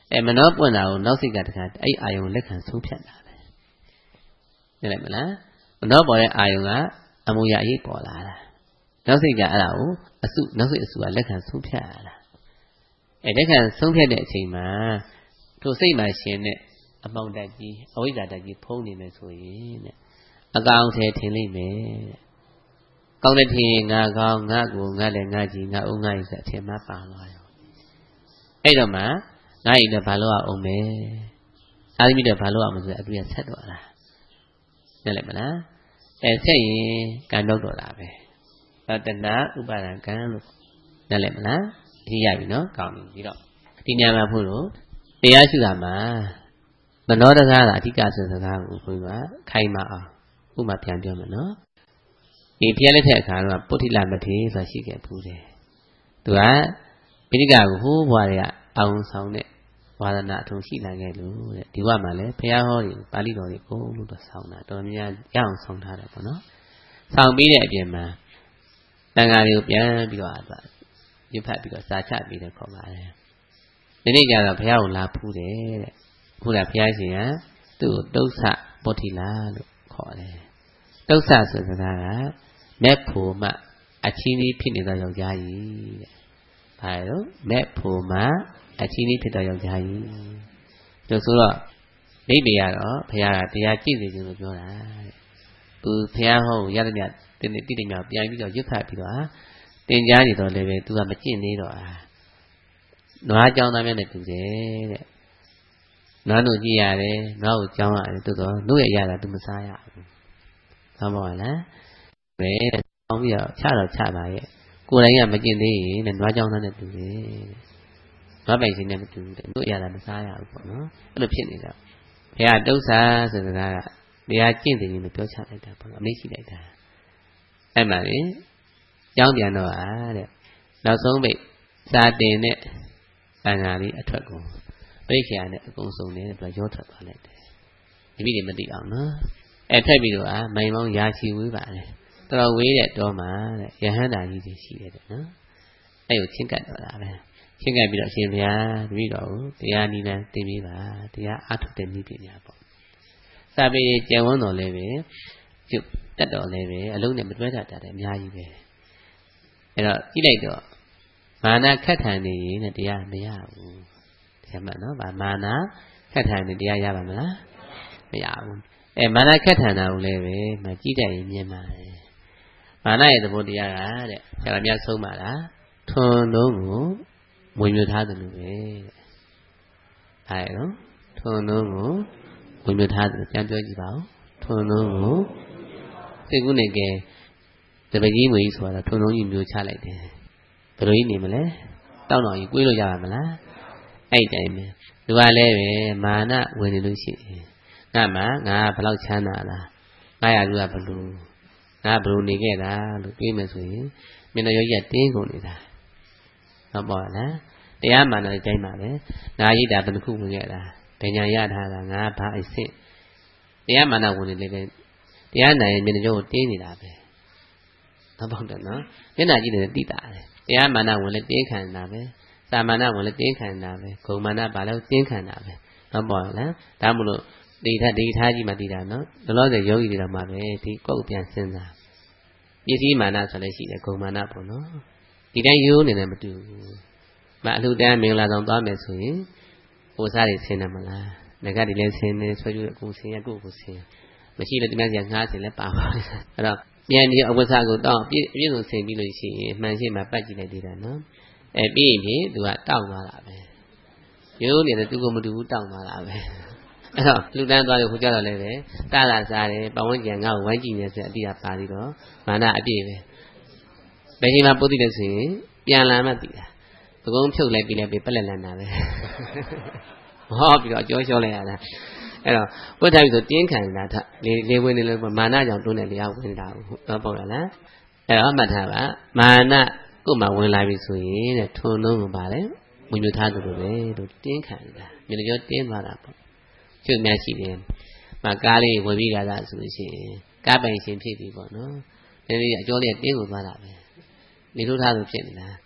မနောပွင့်တာကိုနောက်စိတ်ကတခါအဲ့အာယုံလက်ခံဆုံးဖြတ်တာပဲသိလိုက်မလားမနောပေါ်တဲ့အာယုံကအမူအရာအရေးပေါ်လာတာနောက်စိတ်ကအဲ့ဒါကိုနောက်စိတ်အစုကလက်ခံဆုံးဖြတ်ရတာလက်ခံဆုံးဖြတ်တဲ့အချိန်မှာထိုစိတ်မှာရှင်တဲ့အပေါင်းတက်ကြီးအဝိဇ္ဇာတက်ကြီးဖုံးနေမယ်ဆိုရင်အကောင်ထဲထင်လိမ့်မယ်ကောင်းတဲ့ထင်ငါကောင်းငါကိုငါလည်းငါကြီးငါဦးငါကြီးဆိုအထင်မှားပါသွားရောအဲ့တော့မှငါ့ရင်တော့ဘာလို့အောင်မယ်အာရမိတော့ဘာလို့အောင်မဆိုအတူရဆက်တော့လားသိလိုက်မလားဆက်ရင်ကံတော့တာပဲတဏှာဥပါဒံကံလို့သိလိုက်မလားဒီရပြီနော်ကောင်းပြီပြီးတော့ဒီညမှာဖို့လို့တရားရှိတာမှာမနောတကားကအဓိကဆိုစကားကိုဘုရားခိုင်းမအောင်ဥပမာပြန်ပြောမယ်နော်ဒီဖျက်လက်တဲ့အခါတော့ပုထိလမထေဆိုတာရှိခဲ့ဘူးတယ်သူကပိဋကကိုဟိုးဘွားတွေကအောင်ဆောင်တဲ့ဝါဒနာအထုံရှိလာခဲ့လို့တဲ့ဒီဘဝမှာလည်းဘုရားဟောဒီပါဠိတော်တွေကိုလို့တော့ဆောင်းတာတော်များရအောင်ဆောင်းထားတယ်ပေါ့နော်ဆောင်းပြီးတဲ့အပြင်မှာတန်ဃာတွေကိုပြန်ပြီးတော့ရွတ်ဖတ်ပြီးတော့စာချပြီးတော့ခေါ်ပါတယ်ဒီနေ့ကျတော့ဘုရားကိုလာဖူးတယ်တဲ့ဖူးတာဘုရားရှင်ကသူ့ကိုတုဿပုထိလာလို့ခေါ်တယ်တုဿဆိုစကားကမဲ့ဖို့မှအချင်းကြီးဖြစ်နေတဲ့ယောက်ျားကြီးတဲ့ဘာလို့မဲ့ဖို့မှအချင်းကြီးဖြစ်တဲ့ယောက်ျားကြီးလို့ဆိုတော့မိဘကတော့ဘုရားကတရားကြည့်စေခြင်းလို့ပြောတာတဲ့သူဘုရားဟောကိုရတဲ့ညတင်းတိတိမြောက်ပြန်ပြီးတော့ရွတ်ဖတ်ပြီးတော့တင်ကြားနေတော့လည်းပဲသူကမကျင့်သေးတော့နွားကြောင်းသားများနဲ့တူတယ်တဲ့နွားတို့ကြည့်ရတယ်နွားကိုကြောင်းရတယ်တိုးတော့တို့ရဲ့ရတာသူမစားရဘူးသဘောပါလားပဲတောင်းပြီးတော့ချတော့ချပါရဲ့ကိုယ်တိုင်ကမကျင့်သေးရင်နွားကြောင်းသားနဲ့တူတယ်နွားပိုင်ရှင်နဲ့မတူဘူးတဲ့တို့ရတာမစားရဘူးပေါ့နော်အဲ့လိုဖြစ်နေတာဘုရားတုဿဆိုတဲ့စကားကတရားကျင့်တယ်လို့ပြောချလိုက်တာပေါ့အမိတ်ရှိလိုက်တာအဲ့မှာလေကြောင်းပြန်တော့တဲ့နောက်ဆုံးပိတ်စာတင်တဲ့အင်္ဂါလေးအထွက်ကုန်ပိတ်ခရာနဲ့အကုန်စုံနေတယ်ပြောထွက်သွားလိုက်တယ်ဒီမိတွေမသိအောင်နော်ထက်ပြီးတော့မိုင်မောင်းရာချီဝေးပါတယ်တော်တော်ဝေးတဲ့တောမှာတဲ့ယဟန္တာကြီးတွေရှိတယ်တဲ့နော်အဲ့ကိုချင်းကပ်တော့တာပဲချင်းကပ်ပြီးတော့အရှင်ဘုရားတပည့်တော်ကိုတရားနိလန်းသင်ပေးပါတရားအားထုတ်တဲ့နည်းပညာပေါ့စာပေကျန်ဝန်းတော်လည်းပဲကျွတ်တက်တော်လည်းပဲအလုံးနဲ့မတွဲတတ်တယ်အများကြီးပဲအဲ့တော့ကြည့်လိုက်တော့မာနခက်ထန်နေရင်တရားမရဘူးတရားမှတ်နော်မာနခက်ထန်နေတရားရပါမလားမရဘူးမာနခက်ထန်တာကိုလည်းပဲမကြည့်တတ်ရင်မြင်ပါတယ်မာနရဲ့သဘောတရားကတဲ့ဆရာများဆုံးပါလားထွန်းလုံးကိုမွေမျိုးထားတယ်လို့ပဲတဲ့အဲနော်ထွန်းလုံးကိုမွေမျိုးထားတယ်ပြန်ပြောကြည့်ပါဦးထွန်းလုံးကိုစိတ်ကူးနေကဲတပည့်ကြီးမွေကြီးဆိုတာထွန်းလုံးကြီးမျိုးချလိုက်တယ်ဘယ်လိုကြီးနေမလဲတောက်တော်ကြီးကွေးလို့ရပါမလားအဲ့တိုင်းပဲသူကလည်းပဲမာနဝင်နေလို့ရှိရင်ငါမှငါဘယ်လောက်ချမ်းသာလားငါရလူကဘလို့ငါဘလို့နေခဲ့တာလို့တွေးမယ်ဆိုရင်မျက်နှာရောကြီးတင်းကုန်နေတာဟုတ်ပါလားတရားမှန်တဲ့တိုင်းပါပဲငါရိတ်တာဘယ်နှခုဝင်ခဲ့တာဘယ်ညာရထားတာငါဘာအစ်စ်တရားမှန်တဲ့ဝင်နေလေတရားနိုင်ရင်မျက်နှာရောကိုတင်းနေတာပဲဟုတ်ပါတော့နော်မျက်နှာကြည့်နေတိတာတယ်တရားမှန်တဲ့ဝင်လေတင်းခံတာပဲသာမဏဝင်လေတင်းခံတာပဲဂုံမာနဘာလို့တင်းခံတာပဲဟုတ်ပါလားဒါမို့လို့ဒီထားကြီးမှတည်တာနော်လောလောဆယ်ယောဂီတွေတော့မှပဲဒီကိုယ်ပြန်စဉ်းစားပစ္စည်းမာနဆိုလည်းရှိတယ်ဂုံမာနပေါ့နော်ဒီတိုင်းရိုးနေလည်းမတူဘူးမအလှတန်းမင်္ဂလာဆောင်သွားမယ်ဆိုရင်ဟိုစားတွေဆင်းတယ်မလားငါကဒီလည်းဆင်းနေဆွဲကြည့်ကိုဆင်းရကိုယ်ကိုဆင်းမရှိလည်းတမန်ကျငှားဆင်းလည်းပါပါအဲ့တော့ပြန်ပြီးအဝတ်စားကိုတောင်းပြည့်စုံဆင်းပြီးလို့ရှိရင်မှန်ရှိမှပတ်ကြည့်လိုက်သေးတာနော်ပြီးရင်သူကတောက်သွားတာပဲရိုးနေတယ်သူကမတူဘူးတောက်သွားတာပဲအဲ့တော့လူတန်းသွားလို့ဟိုကြတော့လည်းပဲတာလာစားတယ်ပဝန်းကျင်ငါ့ကိုဝိုင်းကြည့်နေဆိုအတိအပါပြီးတော့မာနအပြည့်ပဲဘယ်ချိန်မှပုတ်သိတယ်ဆိုရင်ပြန်လာမှသိတာသကုံးဖြုတ်လိုက်ပြီးလည်းပက်လက်လန်တာပဲဟောပြီးတော့အကျော်လျှောလိုက်ရတာအဲ့တော့ဝတ်ထားပြီးဆိုတင်းခံတာလေဝင်နေလို့မာနကြောင့်တွန်းတယ်တရားဝင်တာဟုတ်ပေါ့လားအဲ့တော့မှတ်ထားပါမာနကိုယ်မှဝင်လာပြီဆိုရင်တဲ့ထုံလုံးကိုပါလေဝင်ညထားသူလိုပဲလို့တင်းခံတာမျက်နှာကျောတင်းသွားတာပေါ့ကျွတ်များရှိတယ်မှာကားလေးဝင်ပြီးလာတာဆိုလို့ရှိရင်ကားပိုင်ရှင်ဖြစ်ပြီပေါ့နော်ဒီနေ့အကျော်လေးတင်းကိုသွားတာပဲနေလို့ထားသူဖြစ်နေတာ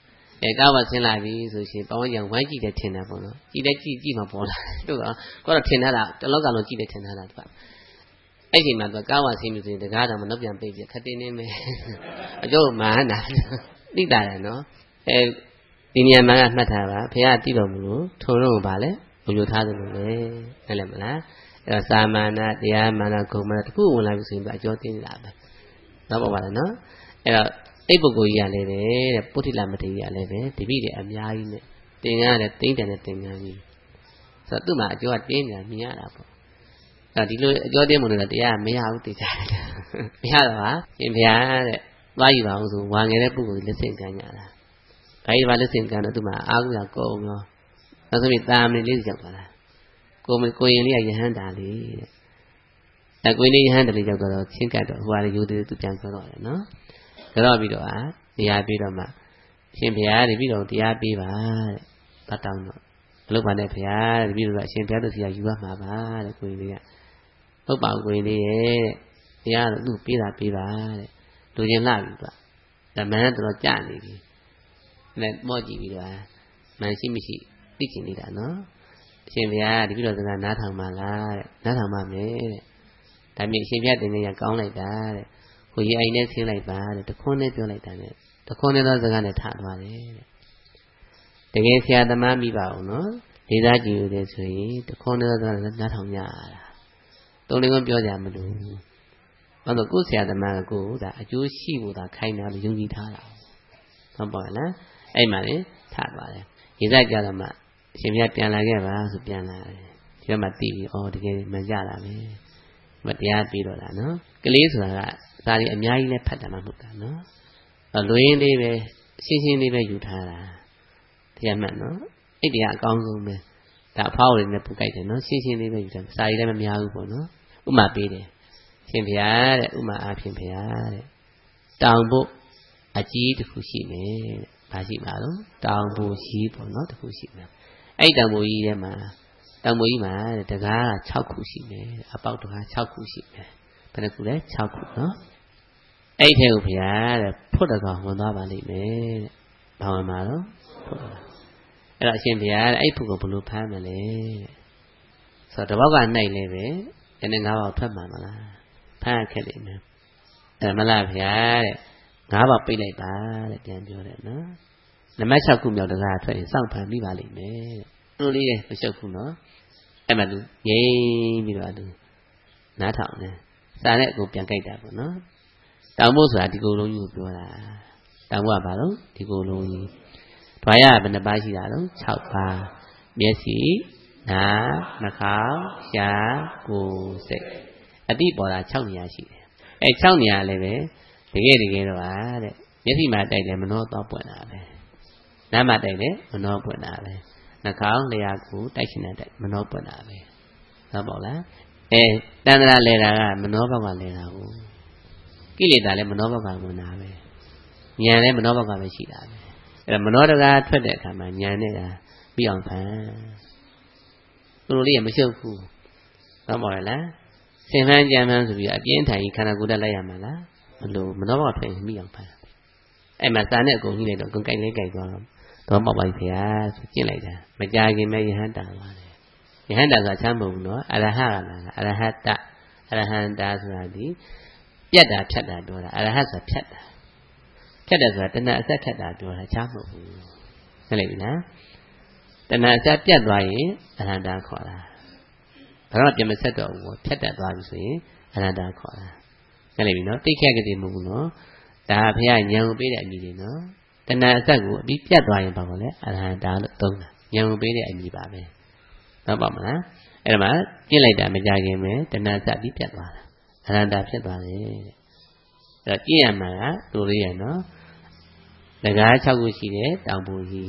ကားဝဆင်းလာပြီဆိုရှင်ပေါင်းရံဝိုင်းကြည့်တယ်ထင်တာပေါ့နော်ကြည့်တယ်ကြည့်မှပေါ်လာတို့ကတော့ထင်ထားတာတလောကလုံးကြည့်တယ်ထင်ထားတာသူကအဲ့ဒီမှာသူကားဝဆင်းပြီဆိုရင်တကားတော့မနှုတ်ပြန်ပိတ်ပြခက်တင်းနေမယ်အကျိုးမာနာသိတာတယ်နော်ဒီနေရာမှာမှတ်ထားပါဘုရားသိတော်မူလို့ထုံတော့ပါလေဘုံယူထားတယ်လို့လေဟုတ်လဲမလားအဲ့တော့သာမာနတရားမာနဂုဏ်မာနတခုဝင်လာပြီဆိုရင်အကျော်တင်းလာပဲတော့ပါလားနော်အဲ့တော့အဲ့ပုဂ္ဂိုလ်ကြီးရလဲတဲ့ပုထိလမထေရရလဲပဲတပိတယ်အများကြီးနဲ့တင်ကားနဲ့တိမ့်တယ်နဲ့တင်ကားကြီးဆိုတော့သူ့မှာအကျော်ကတင်းနေတာမြင်ရတာပေါ့အဲ့ဒီလိုအကျော်တင်းမလို့တရားမရဘူးသိကြတယ်မရတော့ပါရှင်ဘုရားတဲ့သွားယူပါဦးဆိုဝါငယ်တဲ့ပုဂ္ဂိုလ်လက်ဆင့်ကမ်းကြတာဒါကြီးပါလက်ဆင့်ကမ်းတော့သူ့မှာအာဟုရကုန်ရောနောက်ဆုံးပြီးတာမဏေလေးရောက်သွားတာကိုရင်လေးကယဟန္တာလေးတဲ့ကိုရင်လေးယဟန္တာလေးရောက်တော့ချင်းကတ်တော့ဟိုဟာရိုးသေးသူပြန်ပြောတော့တယ်နော်ကြောက်ပြီးတော့နေရာပြီးတော့မှရှင်ဘုရားတပည့်တော်တရားပေးပါတဲ့ပတ်တောင်းတော့မလုပ်ပါနဲ့ဘုရားတပည့်တော်ကအရှင်ဘုရားတို့စီကယူရမှာပါတဲ့ကိုရင်လေးကဟုတ်ပါဘူးကိုရင်လေးရဲ့တရားတော့သူ့ပေးတာပေးပါတဲ့လူချင်းလှပြီတော့ဓမ္မန်တော်ကြာနေပြီနဲ့မော့ကြည့်ပြီးတော့မှန်ရှိမရှိသိချင်နေတာနော်အရှင်ဘုရားတပည့်တော်စကားနားထောင်ပါလားတဲ့နားထောင်ပါမယ်တဲ့ဒါမြင်အရှင်ဘုရားတင်နေရကောင်းလိုက်တာတဲ့ဟိုကြီးအိမ်နဲ့ဆင်းလိုက်ပါတဲ့တခွန်းနဲ့ပြောလိုက်တာနဲ့တခွန်းနဲ့တော့စကားနဲ့ထသွားတယ်တဲ့တကယ်ဆရာသမားမိပါအောင်နော်ဒေသကြည့်ရတယ်ဆိုရင်တခွန်းနဲ့တော့စကားနဲ့နားထောင်ရတာသုံးလေးခွန်းပြောကြမလို့ဘာလို့ကိုယ်ဆရာသမားကကိုယ်ဒါအကျိုးရှိဖို့သာခိုင်းတာလို့ယုံကြည်ထားတာဟုတ်ပါလားအဲ့မှလည်းထသွားတယ်ဒေသကြတော့မှအရှင်ဘုရားပြန်လာခဲ့ပါဆိုပြန်လာတယ်ဒီတော့မှသိပြီဩတကယ်မှန်ကြတာပဲမတရားပြီးတော့လားနော်ကလေးဆိုတာကဒါတွေအများကြီးနဲ့ဖတ်တာမှမဟုတ်တာနော်လွင်းလေးပဲရှင်းရှင်းလေးပဲယူထားတာတရားမှတ်နော်အဲ့ဒီကအကောင်းဆုံးပဲဒါအဖောက်တွေနဲ့ပုတ်ကြိုက်တယ်နော်ရှင်းရှင်းလေးပဲယူထားစာရီလည်းမများဘူးပေါ့နော်ဥမာပေးတယ်ရှင်ဘုရားတဲ့ဥမာအားဖြင့်ဘုရားတဲ့တောင်ဖို့အကြီးတစ်ခုရှိမယ်တဲ့ဘာရှိမှာတော့တောင်ဖို့ကြီးပေါ့နော်တစ်ခုရှိမယ်အဲ့တောင်ဖို့ကြီးထဲမှာတောင်ပေါ်ကြီးမှာတကား6ခုရှိမယ်အပေါက်တကား6ခုရှိမယ်ဘယ်နှခုလဲ6ခုနော်အဲ့ထဲကိုဘုရားတဲ့ဖွတ်တကောင်ဝင်သွားပါလိမ့်မယ်တဲ့ဘာဝင်မှာတော့ဖွတ်တကောင်အဲ့တော့အရှင်ဘုရားတဲ့အဲ့ဖွတ်ကိုဘယ်လိုဖမ်းမလဲတဲ့ဆိုတော့တပေါက်ကနှိုက်လဲပဲဒီနေ့9ပေါက်ထွက်မှာမလားဖမ်းခဲ့လိမ့်မယ်အဲ့မလားဘုရားတဲ့9ပေါက်ပိတ်လိုက်ပါတဲ့ပြန်ပြောတယ်နော်နံပါတ်6ခုမြောက်တကားထွက်ရင်စောင့်ဖမ်းပြီးပါလိမ့်မယ်တဲ့တို့လေးမရှုပ်ဘူးနော်အဲ့မှသူငြိမ်ပြီးတော့သူနားထောင်တယ်စာနဲ့အကုန်ပြန်ကြိုက်တာပေါ့နော်တောင်ဖို့ဆိုတာဒီကိုယ်လုံးကြီးကိုပြောတာတောင်ဖို့ကဘာလို့ဒီကိုယ်လုံးကြီးဓွာရဘယ်နှပါးရှိတာတော့6ပါးမျက်စိနားနှာခေါင်းရှားကိုယ်စိတ်အတိပေါ်တာ6နေရာရှိတယ်အဲ6နေရာလည်းပဲတကယ်တော့ပါတဲ့မျက်စိမှာတိုက်တယ်မနှောတော့ပွင့်တာပဲနားမှာတိုက်တယ်မနှောပွင့်တာပဲနှာခေါင်းလျှာကိုတိုက်ရှင်တဲ့မနှောပွင့်တာပဲဟုတ်ပါလားတန်ត្រာလဲတာကမနှောဘောက်ကလဲတာကိုကိလေသာလည်းမနှောဘောက်ကဝင်တာပဲဉာဏ်လည်းမနှောဘောက်ကပဲရှိတာပဲအဲ့ဒါမနှောတကားထွက်တဲ့အခါမှာဉာဏ်နဲ့ကပြီးအောင်ဖန်သူတို့လေးကမရှုပ်ဘူးဟုတ်ပါလားဆင်ဖန်းကြံဖန်းဆိုပြီးအပြင်းထန်ကြီးခန္ဓာကိုယ်တက်လိုက်ရမှာလားမလို့မနှောဘောက်ထွက်ရင်ပြီးအောင်ဖန်အဲ့မှာစာနဲ့အကုန်ကြီးလိုက်တော့အကုန်ကြိုက်လဲကြိုက်သွားတော့ပေါက်ပါပြီဗျာဆိုကျင့်လိုက်တာမကြခင်မဲ့ယဟန္တာသွားတယ်ယဟန္တာဆိုတာချမ်းမဟုတ်ဘူးနော်အရဟကလားအရဟတအရဟန္တာဆိုတာဒီပြတ်တာဖြတ်တာပြောတာအရဟဆိုတာဖြတ်တာဆိုတာတဏှာအဆက်ဖြတ်တာပြောတာချမ်းမဟုတ်ဘူးဟုတ်လေပြီနော်တဏှာအဆက်ပြတ်သွားရင်အရဟန္တာခေါ်တာဘာမှပြန်မဆက်တော့ဘူးဖြတ်တတ်သွားပြီဆိုရင်အရဟန္တာခေါ်တာဟုတ်လေပြီနော်တိတ်ခက်ကတိမဟုတ်ဘူးနော်ဒါဘုရားဉာဏ်ကိုပေးတဲ့အမည်တွေနော်တဏှာအဆက်ကိုအပြီးပြတ်သွားရင်ဘာလို့လဲအရဟန္တာလို့သုံးတာဉာဏ်ကိုပေးတဲ့အမည်ပါပဲဟုတ်ပါမလားအဲ့ဒါမှကျင့်လိုက်တာမကြခင်ပဲတဏှာအဆက်ပြီးပြတ်သွားတာအရဟန္တာဖြစ်သွားတယ်တဲ့အဲ့ကျင့်ရမှာကသူလေးရနော်ငကား6ခုရှိတယ်တောင်ပူကြီး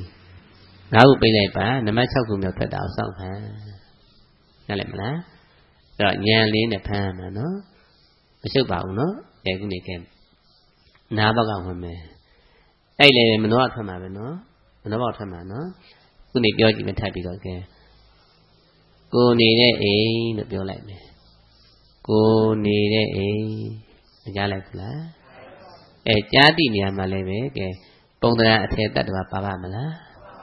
9ခုပိတ်လိုက်ပါနံပါတ်6ခုမြောက်ထွက်တာအောင်စောင့်ဖမ်းနားလည်မလားအဲ့တော့ဉာဏ်လေးနဲ့ဖမ်းရမှာနော်မရှုပ်ပါဘူးနော်ခုနေကဲနားဘောက်ကဝင်မယ်အဲ့လေမနှောထွက်မှာပဲနော်မနှောဘောက်ထွက်မှာနော်ခုနေပြောကြည့်မထပ်ပြီးတော့ကဲကိုနေတဲ့အိမ်လို့ပြောလိုက်မယ်ကိုနေတဲ့အိမ်မကြားလိုက်ဘူးလားကြားတိနေရာမှာလည်းပဲကဲပုံတရားအထည်တတ်တယ်ပါပါမလား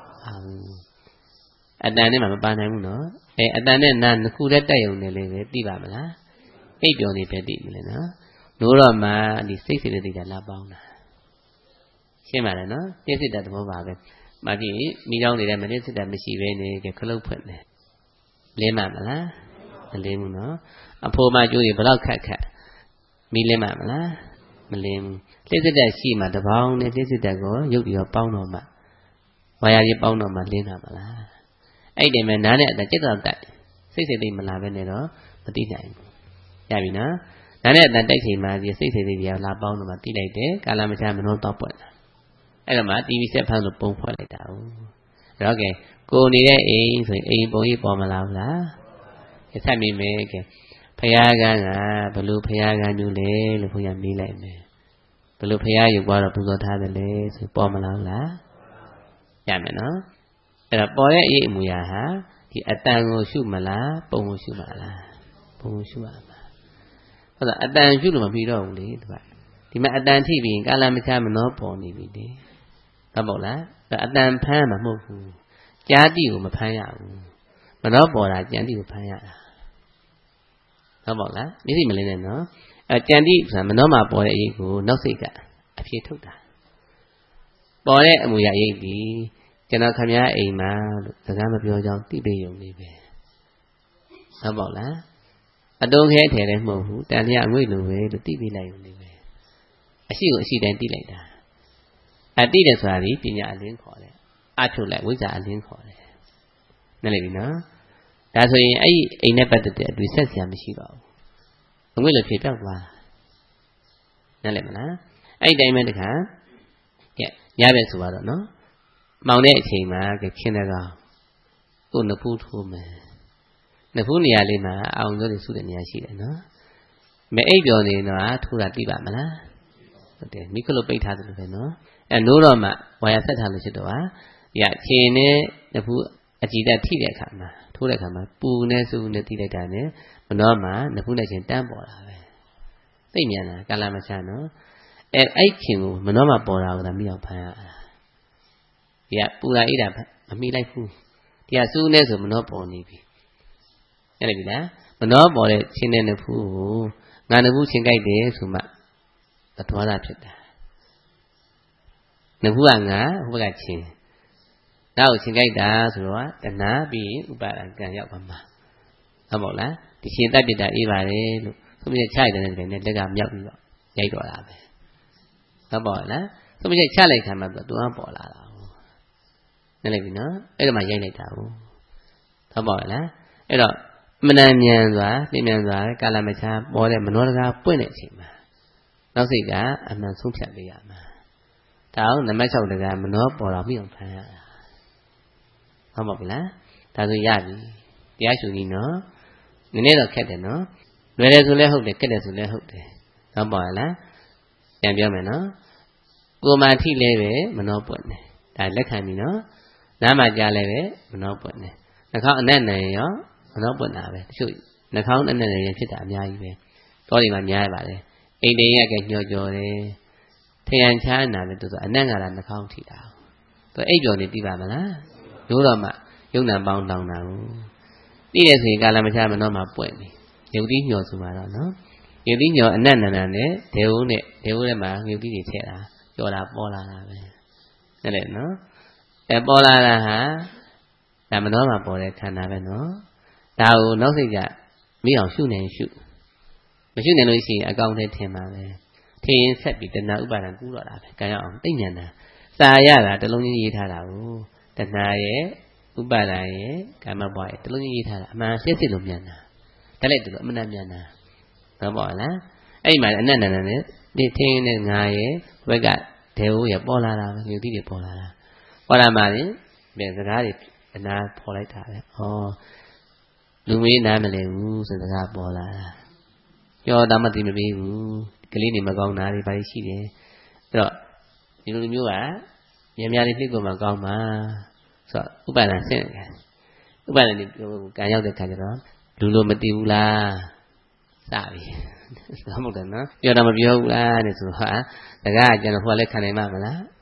အတန်နဲ့မှမပါနိုင်ဘူးနော်အတန်နဲ့နာနှစ်ခုတည်းတက်ရုံနဲ့လည်းပဲသိပါမလားအိပ်ပျော်နေပဲသိပြီလေနော်နိုးတော့မှဒီစိတ်စေတသိက်ကလာပေါင်းတာရှင်းပါလေနော်တိစိတ်တသဘောပါပဲမကြည့်မိကောင်းနေတဲ့မတိစိတ်တမရှိဘဲနေခလုတ်ဖွင့်တယ်လင်းမှမလားမလင်းဘူးနော်အဖိုးမကျိုးတွေဘလောက်ခက်ခက်မိလင်းမှမလားမလင်းဘူးတိစိတ်တရှိမှတပေါင်းနဲ့တိစိတ်တကိုရုပ်ပြီးတော့ပေါင်းတော့မှဝါယာကြီးပေါင်းတော့မှလင်းတာမလားအဲ့ဒီမှာနားနဲ့အတန်จิตတော့တိုက်စိတ်စိတ်သိမလာပဲနဲ့တော့မသိနိုင်ဘူးရပြီနော်နားနဲ့အတန်တိုက်ချိန်မှာဒီစိတ်စိတ်လေးကြီးလာပေါင်းတော့မှသိလိုက်တယ်ကာလမချမနှောတော့ပွက်လာအဲ့တော့မှ TV ဆက်ဖမ်းလို့ပုံဖွဲ့လိုက်တာဟုတ်တော့ကဲကိုနေတဲ့အိမ်ဆိုရင်အိမ်ပုံကြီးပေါ်မလာဘူးလားဆက်မိမယ်ကဲဖယားကန်းကဘလို့ဖယားကန်းညူလေလို့ဘုရားမေးလိုက်မယ်ဘလို့ဖယားယူသွားတော့ပူဇော်ထားတယ်လေဆိုပေါ်မလာဘူးလားရမယ်နော်အဲ့တော့ပေါ်တဲ့အရေးအမူအရာဟာဒီအတန်ကိုရှုမလားပုံကိုရှုမလားပုံကိုရှုရမှာဟုတ်လားအတန်ရှုလို့မပြီးတော့ဘူးလေဒီမှာအတန်ထိပြီးရင်ကာလမချမနှောပေါ်နေပြီလေဟုတ်ပါ့လားအတန်ဖမ်းမှာမဟုတ်ဘူးကြားတိကိုမဖမ်းရဘူးမနှောပေါ်တာကြံတိကိုဖမ်းရတာဟုတ်ပါ့လားမျက်စိမလင်းနဲ့နော်ကြံတိဆိုတာမနှောမှာပေါ်တဲ့အရေးကိုနောက်စိတ်ကအဖြေထုတ်တာပေါ်တဲ့အမူအရာအရေးဒီကျွန်တော်ခမည်းအိမ်မှာလို့စကားမပြောကြောင်းသိပေရုံလေးပဲဟုတ်ပါ့လားအတုံးခဲထဲလည်းမဟုတ်ဘူးတန်လျာအငွေ့လိုပဲလို့သိပေးလိုက်ရုံလေးပဲအရှိကိုအရှိတိုင်းသိလိုက်တာသိတယ်ဆိုတာဒီပညာအလင်းခေါ်တယ်အထုတ်လိုက်ဝိဇ္ဇာအလင်းခေါ်တယ်နားလည်ပြီနော်ဒါဆိုရင်အဲ့ဒီအိမ်နဲ့ပတ်သက်တဲ့အတွေ့ဆက်ဆံမရှိတော့ဘူးအငွေ့လိုဖြစ်ပြောက်သွားနားလည်မလားအဲ့ဒီတိုင်းပဲတခါကဲရပဲဆိုတော့နော်မောင်တဲ့အချိန်မှာခင်းတဲ့ကောင်ကိုနဖူးထိုးမယ်နဖူးနေရာလေးမှာအောင်စိုးတွေစုတဲ့နေရာရှိတယ်နော်မအိပ်ပျော်နေတော့ထိုးတာသိပါမလားဟုတ်တယ်မိခလုတ်ပိတ်ထားတယ်လို့ပဲနော်နိုးတော့မှဝါရဆက်ထားလို့ရှိတော့ဟာဒီအချိန်နဲ့နဖူးအကြည်တက်ထိတဲ့အခါမှာထိုးတဲ့အခါမှာပူနေစုနေတိလိုက်တာနဲ့မနှောမှနဖူးနဲ့ချင်းတန်းပေါ်လာပဲသိမြန်တာကာလမချနော်အဲ့ခင်ကိုမနှောမှပေါ်တာကမိအောင်ဖမ်းရတာဒီကပူလာအိတာမမိလိုက်ဘူးဒီကစူးနေဆိုမနှောပေါ်နေပြီအဲ့ဒါပြီလားမနှောပေါ်တဲ့ချင်းတဲ့နဖူးကိုငါနဖူးချင်းကြိုက်တယ်ဆိုမှသဘောသားဖြစ်တာနဖူးကငါဟိုဘက်ကချင်းနောက်ချင်းကြိုက်တာဆိုတော့တဏှာပြီးဥပါဒံကံရောက်ပါမှာဟုတ်ပါ့လားဒီချင်းတက်ပြတာအေးပါတယ်လို့သူမြင်ချလိုက်တဲ့နဲ့လက်ကမြောက်ပြီးတော့ရိုက်တော့တာပဲဟုတ်ပါ့လားသူမြင်ချလိုက်ခံမှသူကပေါ်လာတာနားလည်ပြီနော်အဲ့ဒါမှရိုက်လိုက်တာဟုတ်ပါ့လားအဲ့တော့မနန်မြန်စွာလင်းမြန်စွာကာလမချပေါ်တဲ့မနောတကားပွင့်တဲ့အချိန်မှာနောက်စိတ်ကအမှန်ဆုံးဖြတ်ပေးရမှာဒါအောင်နံပါတ်6တကားမနောပေါ်တော့မိအောင်ဖမ်းရတာဟုတ်ပါ့လားဒါဆိုရပြီတရားရှုကြီးနော်နည်းနည်းတော့ခက်တယ်နော်လွယ်တယ်ဆိုလဲဟုတ်တယ်ခက်တယ်ဆိုလဲဟုတ်တယ်ဟုတ်ပါ့လားပြန်ပြောမယ်နော်ကိုယ်မှထိလဲပဲမနောပွင့်တယ်ဒါလက်ခံပြီနော်နားမှာကြားလဲပဲမနှောပွင့်တယ်နှာခေါင်းအနက်နဲ့ရောမနှောပွင့်တာပဲတချို့နှာခေါင်းအနက်နဲ့ဖြစ်တာအများကြီးပဲတောတွေမှာများရပါတယ်အိမ်တိန်ရကညှော်ကြော်တယ်ထရန်ချားနာလည်းသူဆိုအနက်ကလာနှာခေါင်းထိတာသူအိပ်ပျော်နေပြီပါမလားရိုးတော့မှယုံနာပေါင်းတောင်းတာကိုသိတယ်ဆိုရင်ကာလမချမနှောမှာပွင့်ပြီယုတ်တိညှော်ဆိုမှာတော့နော်ယုတ်တိညှော်အနက်နန္ဒနဲ့ဒေဝုနဲ့ထဲမှာယုတ်တိတွေထည့်တာကြော်တာပေါ်လာတာပဲนั่นแหละเนาะပေါ်လာတာဟာဒါမနှောမှာပေါ်တဲ့ခန္ဓာပဲเนาะဒါကိုနောက်စိတ်ကမိအောင်ရှုနေရှုမရှုနေလို့ရှိရင်အကောင်ထဲထင်ပါပဲထင်ရင်ဆက်ပြီးတဏှာဥပါဒံကူးတော့တာပဲကံရအောင်သိဉာဏ်တာစာရတာတလုံးချင်းရေးထားတာကိုတဏှာရဲ့ဥပါဒံရဲ့ကာမဘဝရဲ့တလုံးချင်းရေးထားတာအမှန်စစ်လို့မြန်တာဒါလည်းတူလို့အမှန်မြန်တာဟုတ်ပါလားအဲ့ဒီမှာအနက်နန္ဒနဲ့ဒီထင်းနဲ့ငါရဲ့ဘက်ကဒေဝရဲ့ပေါ်လာတာပဲယုတ်တိတွေပေါ်လာတာပေါ်လာမှလည်းပြန်စကားတွေအနာပေါ်လိုက်တာပဲဩလူမေးနားမလဲဘူးဆိုစကားပေါ်လာတာကြောတာမသိမပေးဘူးကလေးနေမကောင်းတာတွေဘာတွေရှိတယ်အဲ့တော့ဒီလိုမျိုးကများများလေးနှိပ်ကိုမကောင်းပါဆိုတော့ဥပါဒဏ်ဆင့်တယ်ဥပါဒဏ်ဒီကံရောက်တဲ့ခါကျတော့လူလိုမသိဘူးလားစပြီဟုတ်တယ်နော်ပြောတော့မပြောဘူးလားတဲ့ဆိုဟာစကားကကျွန်တော်ဟိုလည်းခံနိုင်မှာမလား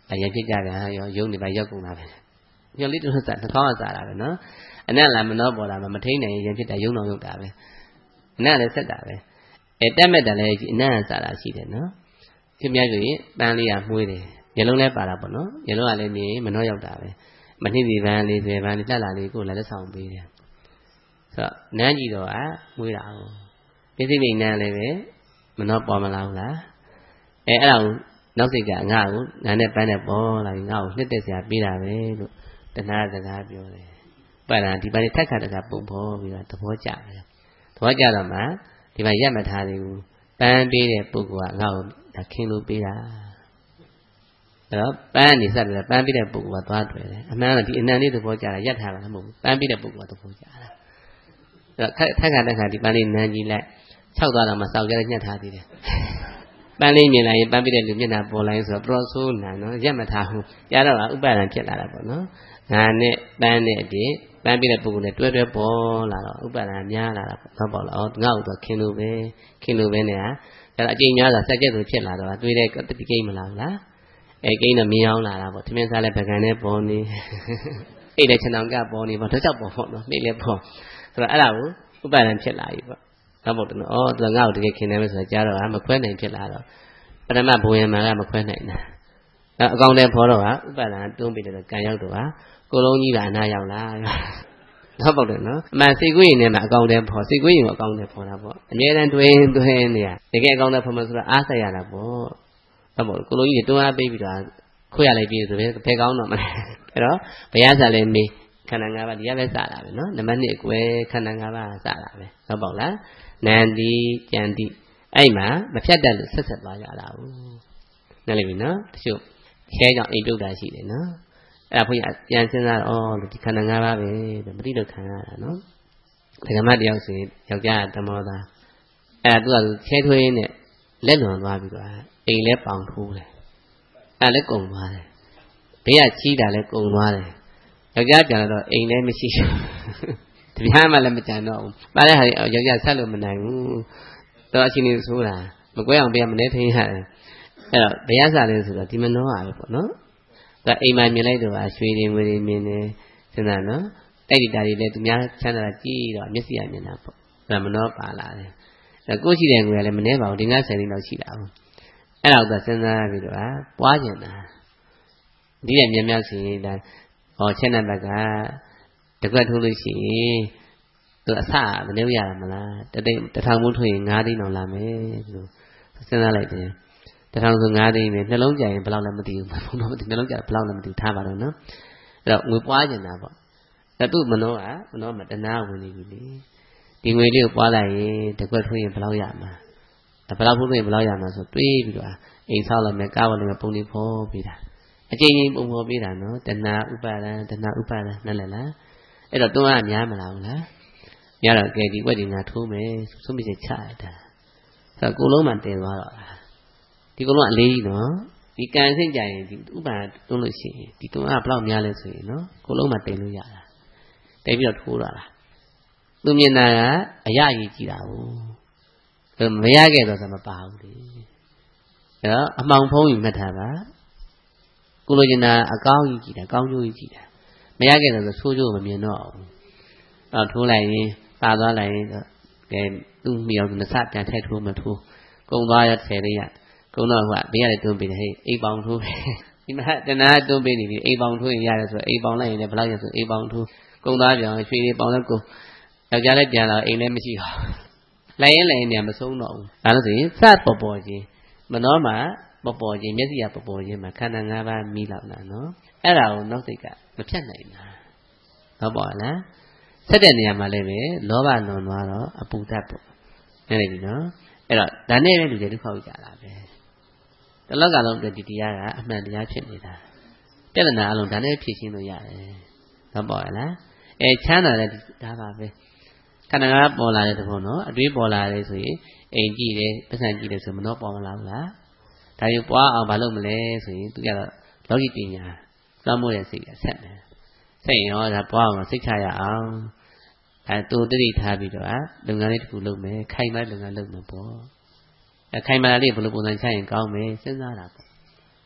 အရင်ဖြစ်ကြတာရောယုံနေပါရောက်ကုန်တာပဲညလေးတို့စနှာခေါင်းကစားတာပဲနော်အနက်လာမနှောပေါ်လာမထိန်နိုင်ရင်ဖြစ်တာယုံတော်ယုတ်တာပဲအနက်လည်းဆက်တာပဲတက်မဲ့တယ်လည်းအနက်ကစားတာရှိတယ်နော်ဖြစ်များဆိုရင်ပန်းလေးကမှုေးတယ်မျက်လုံးလည်းပါတာပေါ့နော်မျက်လုံးကလည်းနေမနှောရောက်တာပဲမနှိစီပန်းလေးဆွဲပန်းလေးလှလာလေးကိုလည်းလက်ဆောင်ပေးတယ်ဆိုတော့နန်းကြီးတော့မှုေးတာဟုတ်ပြည့်စုံနေနန်းလည်းပဲမနှောပေါ်မလာဘူးလားအဲ့ဒါကိုနောက်စိတ်ကငါ့ကိုငါနဲ့ပန်းနဲ့ပေါ်လာပြီးငါ့ကိုနှစ်သက်စရာပေးတာပဲလို့တဏှာစကားပြောတယ်ပတ်လာဒီပါလေးထက်ခါတကပုံပေါ်ပြီးတော့သဘောကျတယ်သဘောကျတော့မှဒီမှာရက်မထားသေးဘူးပန်းပေးတဲ့ပုဂ္ဂိုလ်ကငါ့ကိုခင်းလို့ပေးတာအဲ့တော့ပန်းနေစတယ်ပန်းပေးတဲ့ပုဂ္ဂိုလ်ကသွားတွေ့တယ်အမှန်ကဒီအနံလေးသဘောကျတာရက်ထားတာမဟုတ်ဘူးပန်းပေးတဲ့ပုဂ္ဂိုလ်ကသဘောကျတာအဲ့တော့ထက်ခါတခါဒီပန်းလေးနန်းကြီးလိုက်၆သွားတော့မှစောက်ကြတဲ့ညှက်ထားသေးတယ်ပန်းလေးမြင်လိုက်ရင်ပန်းပြတဲ့လူမျက်နှာပေါ်လိုက်ဆိုတော့ပရောဆိုးနာနော်ရက်မထားဘူးကြားတော့ဥပါဒံဖြစ်လာတာပေါ့နော်ငါနဲ့ပန်းနဲ့အပြင်ပန်းပြတဲ့ပုဂ္ဂိုလ်နဲ့တွဲတွဲပေါ်လာတော့ဥပါဒံများလာတာပေါ့ပေါ့လားငါ့ကိုတော့ခင်းလို့ပဲနဲ့ဟာဒါတော့အကျင့်များစွာစက်ကြက်ဆိုဖြစ်လာတော့တွေးတဲ့တတိကိမ့်မလားလားကိန်းတော့မြင်အောင်လာတာပေါ့သမင်းစားလဲပကံနဲ့ပေါ်နေအိတ်တဲ့ခြံအောင်ကပေါ်နေပေါ့တော့ကြောက်ပေါ်ပေါ့နော်နှိမ့်လဲပေါ်ဆိုတော့အဲ့ဒါကိုဥပါဒံဖြစ်လာပြီပေါ့ဟုတ်ပေါ့နော်သူကငါ့ကိုတကယ်ခင်တယ်မယ်ဆိုတော့ကြားတော့မခွဲနိုင်ဖြစ်လာတော့ပထမဘုံရမှာကမခွဲနိုင်တာအကောင်တဲ့ဖော်တော့ဥပါဒံတွန်းပြီးတော့ကံရောက်တော့ကိုလုံးကြီးကအနာရောက်လာဟုတ်ပေါ့တယ်နော်အမှန်စိတ်ကူးရင်နဲ့မှအကောင်တဲ့ဖော်စိတ်ကူးရင်ကိုအကောင်တဲ့ဖော်တာပေါ့အမြဲတမ်းတွင်းနေရတကယ်အကောင်တဲ့ဖော်မှဆိုတော့အားဆက်ရတာပေါ့ဟုတ်ပေါ့ကိုလုံးကြီးတွန်းအားပေးပြီးတော့ခွေရလိုက်ပြီဆိုတော့ဘယ်ကောင်းတော့မလဲအဲ့တော့ဘုရားစာလည်းမေးခန္ဓာ၅ပါးဒီကပဲစတာပဲနော်နံပါတ်1အကွယ်ခန္ဓာ၅ပါးစတာပဲဟုတ်ပေါ့လားနန္တိကြံတိအဲ့မှာမဖြတ်တတ်လို့ဆက်ဆက်သွားကြတာဟုတ်နားလည်ပြီနော်တချို့ခဲကြောင့်အိမ်ပြုတ်တာရှိတယ်နော်အဲ့ဒါဘုရားပြန်စဉ်းစားတော့ဒီခန္ဓာ၅ပါးပဲမတိတော့ခံရတာနော်ဒကမတယောက်ဆိုရင်ယောက်ျားတမောသားအဲ့ဒါသူကခဲထွေးနဲ့လက်လွန်သွားပြီးတော့အိမ်လဲပေါင်ထိုးတယ်အဲ့လည်းကုံသွားတယ်ဘေးကချီးတာလည်းကုံသွားတယ်ယောက်ျားပြန်လာတော့အိမ်လည်းမရှိဘူးတပြားမှလည်းမကြံတော့ဘူးပါတဲ့ဟာယောက်ျားဆက်လို့မနိုင်ဘူးတော့အချင်းကြီးဆိုးတာမကွဲအောင်ပြမနေထိန်ရတယ်အဲ့တော့ဘုရားစာလဲဆိုတော့ဒီမနှောပါပဲပေါ့နော်ဒါအိမ်မှာမြင်လိုက်တော့ရွှေတွေငွေတွေမြင်နေစဉ်းစားနော်တိုက်ဒီတာတွေလည်းသူများချမ်းသာတာကြည့်တော့မျက်စိရမြင်တာပေါ့ဒါမနှောပါလာတယ်အဲ့ကိုရှိတဲ့ငွေကလည်းမနှဲပါဘူးဒီငါ10သိန်းလောက်ရှိတာဟုတ်အဲ့တော့သူစဉ်းစားပြီးတော့ပွားကျင်တာဒီရဲ့မြင်များစီဒါချက်နံပါတ်ကတကွက်ထိုးလို့ရှိရင်သူအစမနှဲရတာမလား1000မိုးထွင်9သိန်းအောင်လာမယ်လို့စဉ်းစားလိုက်တယ်1000ဆို9သိန်းနဲ့နှလုံးကြရင်ဘယ်လောက်လဲမသိဘူးဘုံတော့နှလုံးကြဘယ်လောက်လဲမသိဘူးထားပါတော့နော်အဲ့တော့ငွေပွားကျင်တာပေါ့အဲ့သူ့မနှောမတနာဝင်နေပြီလေဒီငွေလေးကိုပွားလိုက်ရင်တကွက်ထွင်ရင်ဘယ်လောက်ရမှာဘယ်လောက်ဖို့ထွင်ဘယ်လောက်ရမှာဆိုတွေးပြီးတော့အိမ်ဆောက်လိုက်မယ်ကားဝင်လိုက်မယ်ပုံလေးဖော်ပြီးတာအချိန်ချင်းပုံဖော်ပြီးတာနော်တဏှာဥပါဒံနားလည်လားအဲ့တော့တွန်းအားများမလားဘူးလားများတော့ကဲဒီဝက်ဒီငါထိုးမယ်ဆုံးဖြတ်ချက်ချရတာဆိုတော့ကိုလုံးမှတည်သွားတော့ဒီကိုလုံးကအလေးကြီးနော်ဒီကံဆင့်ကြရင်ဒီဥပါဒံတွန်းလို့ရှိရင်ဒီတွန်းအားဘယ်လောက်များလဲဆိုရင်နော်ကိုလုံးမှတည်လို့ရတာတည်ပြီးတော့ထိုးတော့တာသူမြင်တာကအရကြီးကြည့်တာဟုတ်မရခဲ့တော့ဆိုမပါဘူးလေအဲ့တော့အမှောင်ဖုံးယူမှတ်ထားပါကိုလိုချင်တာအကောင်းကြီးကြည့်တာကောင်းကျိုးကြီးကြည့်တာမရခဲ့တော့ဆိုးကျိုးမမြင်တော့ဘူးအဲ့ထိုးလိုက်ရင်ပါသွားလိုက်ရင်ကဲသူ့မြောက်နှစ်ဆပြန်ထည့်ထိုးမထိုးကုံသွားရ10လေးရကုံတော့ဟိုကဘေးရတယ်တွန်းပေးတယ်ဟဲ့အိမ်ပေါင်ထိုးပဲဒီမှာတဏှာတွန်းပေးနေပြီအိမ်ပေါင်ထိုးရင်ရတယ်ဆိုအိမ်ပေါင်လိုက်ရင်လည်းဘယ်လောက်ရဆိုအိမ်ပေါင်ထိုးကုံသားပြောင်းရွှေလေးပေါင်လည်းကိုယောက်ျားလည်းပြန်လာအိမ်လည်းမရှိတော့လိုက်ရင်နေမဆုံးတော့ဘူးဒါလို့ဆိုရင်စပေါ်ချင်းမနှောမှာပေါ်ချင်းမျက်စိကပေါ်ချင်းမှာခန္ဓာ၅ပါးမိလောက်တာနော်အဲ့ဒါကိုနောက်စိတ်ကမဖြတ်နိုင်တာဟုတ်ပါလားဆက်တဲ့နေရာမှာလည်းပဲလောဘလွန်သွားတော့အပူဓာတ်ပေါ့နေနေပြီနော်အဲ့တော့ဒါနဲ့ပဲလူတွေဒုက္ခရောက်ကြတာပဲတလောကလုံးဒီတရားကအမှန်တရားဖြစ်နေတာပြဿနာအလုံးဒါနဲ့ဖြေရှင်းလို့ရတယ်ဟုတ်ပါလားချမ်းသာတဲ့ဒါပါပဲခန္ဓာကပေါ်လာတဲ့သဘောနော်အတွေးပေါ်လာတယ်ဆိုရင်အိမ်ကြည့်တယ်ပတ်စံကြည့်တယ်ဆိုမနှောပေါ်မလာဘူးလားဒါယူပွားအောင်မလုပ်မလဲဆိုရင်သူကတော့လောကီပညာသွမ်းမိုးတဲ့စိတ်ကဆက်တယ်စိတ်ရောဒါပွားအောင်စိတ်ချရအောင်တူတတိထားပြီးတော့လုပ်ငန်းလေးတစ်ခုလုပ်မယ်ခိုင်မာလုပ်ငန်းလုပ်မှာပေါ့ခိုင်မာလေးဘယ်လိုပုံစံချရင်ကောင်းမယ်စဉ်းစားတာပေါ့